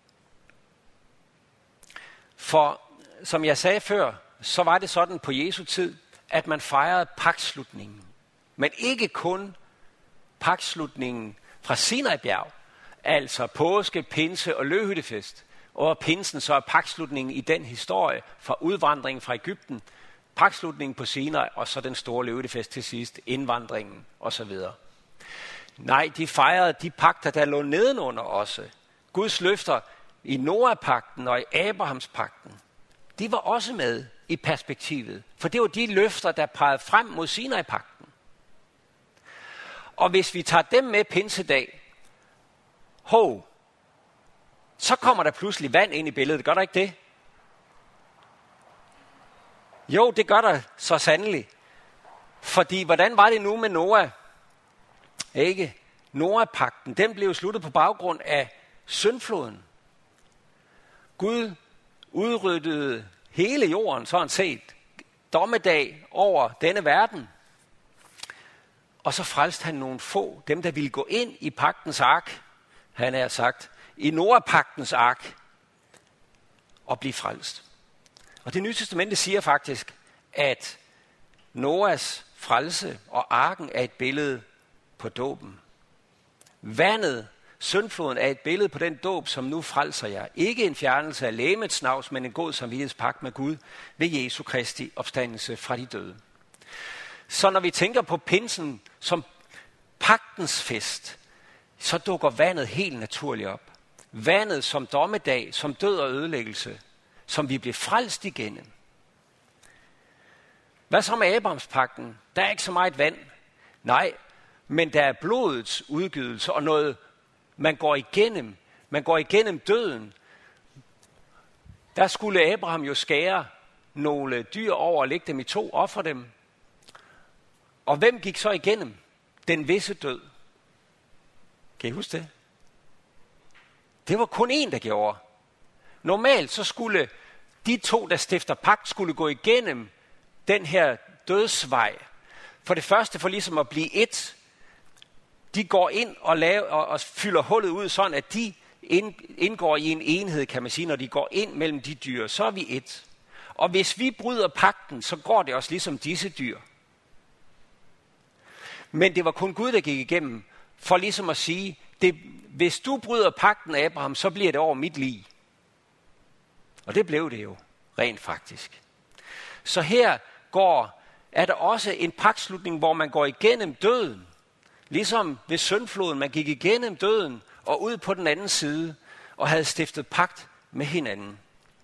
For som jeg sagde før, så var det sådan på Jesu tid, at man fejrede pagtslutningen. Men ikke kun pagtslutningen fra Sinai-bjerg, altså påske, pinse og løvhyttefest. Og pinsen så er pagtslutningen i den historie fra udvandringen fra Egypten, pagtslutningen på Sinai og så den store løvhyttefest til sidst, indvandringen osv. Nej, de fejrede de pagter, der lå nedenunder også. Guds løfter i Noah-pagten og i Abrahams-pagten, de var også med i perspektivet. For det var de løfter, der pegede frem mod Sinai-pagten. Og hvis vi tager dem med pinsedag, så kommer der pludselig vand ind i billedet. Gør der ikke det? Jo, det gør der så sandelig. Fordi hvordan var det nu med Noah? Ikke? Noah-pagten, den blev sluttet på baggrund af syndfloden. Gud udryddede hele jorden, sådan set, dommedag over denne verden. Og så frelste han nogle få, dem der ville gå ind i pagtens ark, han er sagt, i Noah-pagtens ark, og blive frelst. Og det Nye Testamente siger faktisk, at Noahs frelse og arken er et billede på dåben. Vandet, syndfloden, er et billede på den dåb, som nu frelser jer. Ikke en fjernelse af legemets navs, men en god samvittighedspagt med Gud ved Jesu Kristi opstandelse fra de døde. Så når vi tænker på pinsen som pagtens fest, så dukker vandet helt naturligt op. Vandet som dommedag, som død og ødelæggelse, som vi blev frelst igennem. Hvad så med Abrahamspagten? Der er ikke så meget vand. Nej, men der er blodets udgydelse og noget, man går igennem. Man går igennem døden. Der skulle Abraham jo skære nogle dyr over og lægge dem i to, ofre dem. Og hvem gik så igennem den visse død? Kan I huske det? Det var kun én, der gjorde. Normalt så skulle de to, der stifter pagt, skulle gå igennem den her dødsvej. For det første, for ligesom at blive et. De går ind og fylder hullet ud, sådan at de indgår i en enhed, kan man sige. Når de går ind mellem de dyr, så er vi et. Og hvis vi bryder pagten, så går det også ligesom disse dyr. Men det var kun Gud, der gik igennem, for ligesom at sige, hvis du bryder pagten, Abraham, så bliver det over mit lig. Og det blev det jo, rent faktisk. Så her er der også en pagtslutning, hvor man går igennem døden. Ligesom ved syndfloden, man gik igennem døden og ud på den anden side og havde stiftet pagt med hinanden.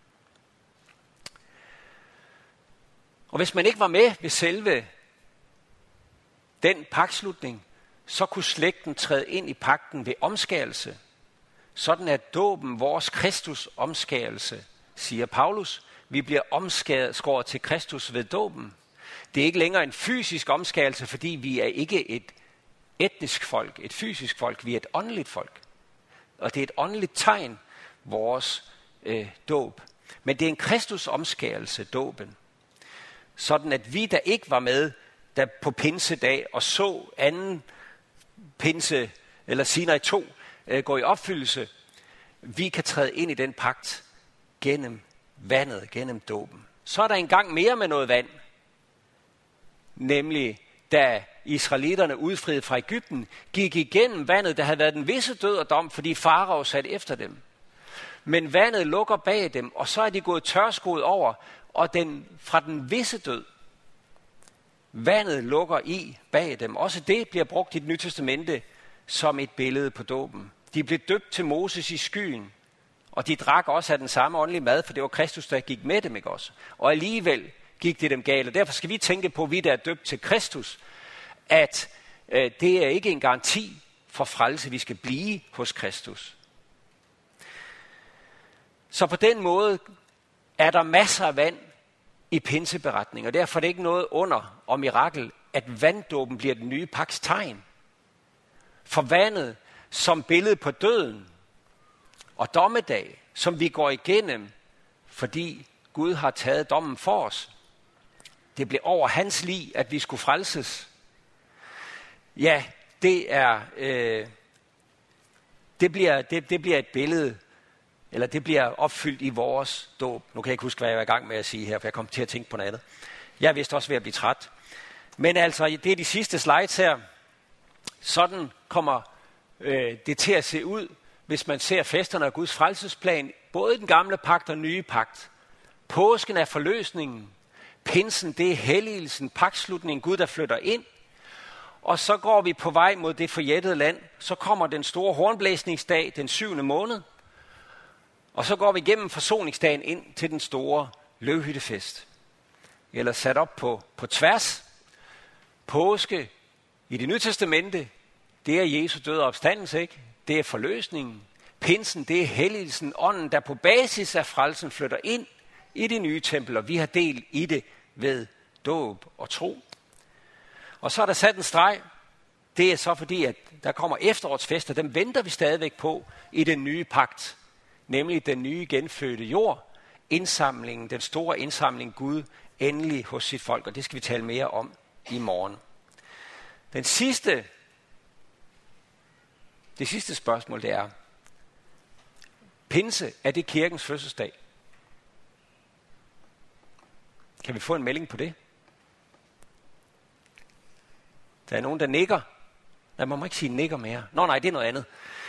Og hvis man ikke var med ved selve den pagtslutning, så kunne slægten træde ind i pagten ved omskærelse. Sådan er dåben vores Kristus omskærelse, siger Paulus. Vi bliver omskåret til Kristus ved dåben. Det er ikke længere en fysisk omskærelse, fordi vi er ikke et etnisk folk, et fysisk folk, vi er et åndeligt folk. Og det er et åndeligt tegn, vores dåb. Men det er en Kristus omskærelse, dåben. Sådan at vi, der ikke var med der på pinsedag og så anden pinse, eller Sinai 2, gå i opfyldelse, vi kan træde ind i den pagt gennem vandet, gennem dåben. Så er der en gang mere med noget vand, nemlig da israelitterne udfriet fra Egypten gik igennem vandet, der havde været den visse død og dom, fordi farao satte efter dem. Men vandet lukker bag dem, og så er de gået tørskoet over, og fra den visse død, vandet lukker i bag dem. Også det bliver brugt i Det Nye Testamente som et billede på dåben. De blev døbt til Moses i skyen, og de drak også af den samme åndelige mad, for det var Kristus, der gik med dem, ikke også? Og alligevel gik det dem galt, og derfor skal vi tænke på, vi der er døbt til Kristus, at det er ikke en garanti for frelse, vi skal blive hos Kristus. Så på den måde er der masser af vand i pinseberetning, og derfor er det ikke noget under og mirakel, at vanddåben bliver den nye pagts tegn. For vandet som billede på døden og dommedag, som vi går igennem, fordi Gud har taget dommen for os. Det blev over hans lig, at vi skulle frelses. Ja, det bliver et billede, eller det bliver opfyldt i vores dåb. Nu kan jeg ikke huske, hvad jeg var i gang med at sige her, for jeg kom til at tænke på noget andet. Jeg er vist også ved at blive træt. Men altså, det er de sidste slides her. Sådan kommer det til at se ud, hvis man ser festerne af Guds frelsesplan, både i den gamle pagt og nye pagt. Påsken er forløsningen. Pinsen, det er helligelsen, pagtslutningen, Gud der flytter ind. Og så går vi på vej mod det forjættede land. Så kommer den store hornblæsningsdag, den 7. måned. Og så går vi igennem forsoningsdagen ind til den store løvhyttefest. Eller sat op på tværs. Påske i Det Nye Testamente, det er Jesu død og opstandelse, ikke? Det er forløsningen. Pinsen, det er helligelsen, ånden, der på basis af frelsen flytter ind i det nye tempel, og vi har del i det ved dåb og tro. Og så er der sat en streg. Det er så fordi, at der kommer efterårsfester, dem venter vi stadigvæk på i den nye pagt, nemlig den nye genfødte jord, indsamlingen, den store indsamling Gud endelig hos sit folk, og det skal vi tale mere om i morgen. Det sidste spørgsmål, det er, pinse, er det kirkens fødselsdag? Kan vi få en melding på det? Der er nogen, der nikker. Nej, man må ikke sige nikker mere. Nå nej, det er noget andet.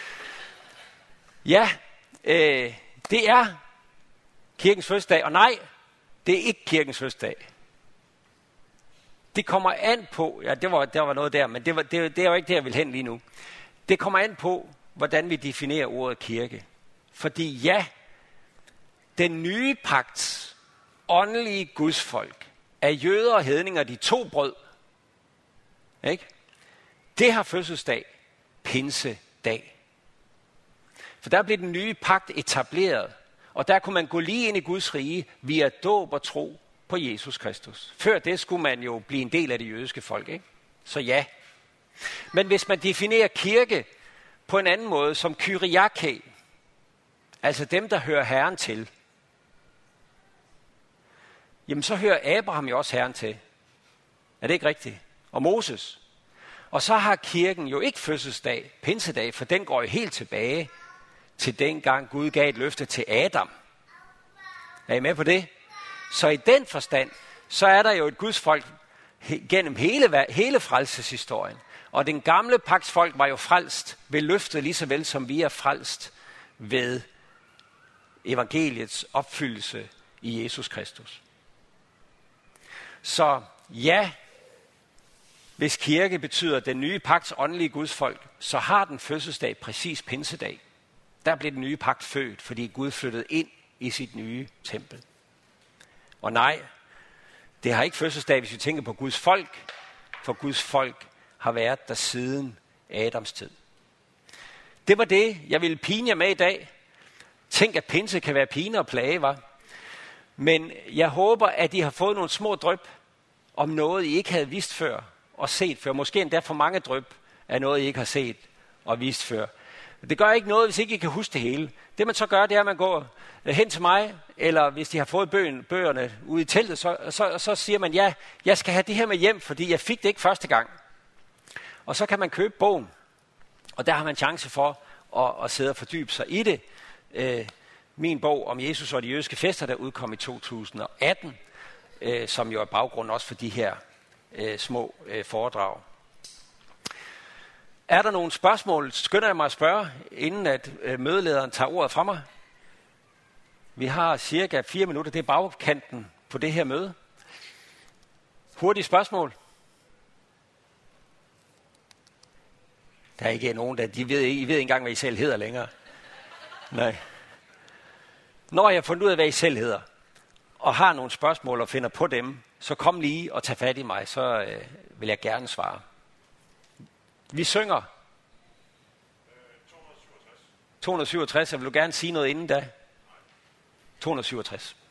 Ja, det er kirkens fødselsdag, og nej, det er ikke kirkens fødselsdag. Det kommer an på, ja, der var noget der, men det er jo ikke det, jeg vil hen lige nu. Det kommer an på, hvordan vi definerer ordet kirke. Fordi ja, den nye pagts åndelige gudsfolk af jøder og hedninger, de 2 brød, ikke? Det har fødselsdag, pinsedag. For der blev den nye pagt etableret, og der kunne man gå lige ind i Guds rige via dåb og tro på Jesus Kristus. Før det skulle man jo blive en del af det jødiske folk, ikke? Så ja. Men hvis man definerer kirke på en anden måde, som kyriake, altså dem, der hører Herren til, jamen så hører Abraham jo også Herren til. Er det ikke rigtigt? Og Moses. Og så har kirken jo ikke fødselsdag, pinsedag, for den går jo helt tilbage til dengang Gud gav et løfte til Adam. Er I med på det? Så i den forstand, så er der jo et Guds folk gennem hele frelseshistorien. Og den gamle pagts folk var jo frelst ved løftet, lige så vel som vi er frelst ved evangeliets opfyldelse i Jesus Kristus. Så ja, hvis kirke betyder den nye pagts åndelige gudsfolk, så har den fødselsdag præcis pinsedag. Der blev den nye pagt født, fordi Gud flyttede ind i sit nye tempel. Og nej, det har ikke fødselsdag, hvis vi tænker på Guds folk, for Guds folk har været der siden Adams tid. Det var det, jeg ville pine jer med i dag. Tænk, at pinse kan være pine og plage, var. Men jeg håber, at I har fået nogle små dryp om noget, I ikke havde vidst før og set før. Måske endda for mange dryp af noget, I ikke har set og vist før. Det gør ikke noget, hvis ikke I kan huske det hele. Det man så gør, det er, at man går hen til mig, eller hvis de har fået bøgerne ude i teltet, så siger man, ja, jeg skal have det her med hjem, fordi jeg fik det ikke første gang. Og så kan man købe bogen, og der har man chance for at sidde og fordybe sig i det. Min bog om Jesus og de jødiske fester, der udkom i 2018, som jo er baggrund også for de her små foredrag. Er der nogle spørgsmål, skynder jeg mig at spørge, inden at mødelederen tager ordet fra mig. Vi har cirka 4 minutter, det er bagkanten på det her møde. Hurtige spørgsmål. Der er ikke nogen, I ved ikke engang, hvad I selv hedder længere. Nej. Når jeg har fundet ud af, hvad I selv hedder, og har nogle spørgsmål og finder på dem, så kom lige og tag fat i mig, så vil jeg gerne svare. Vi synger 267. Jeg vil gerne sige noget inden da. 267.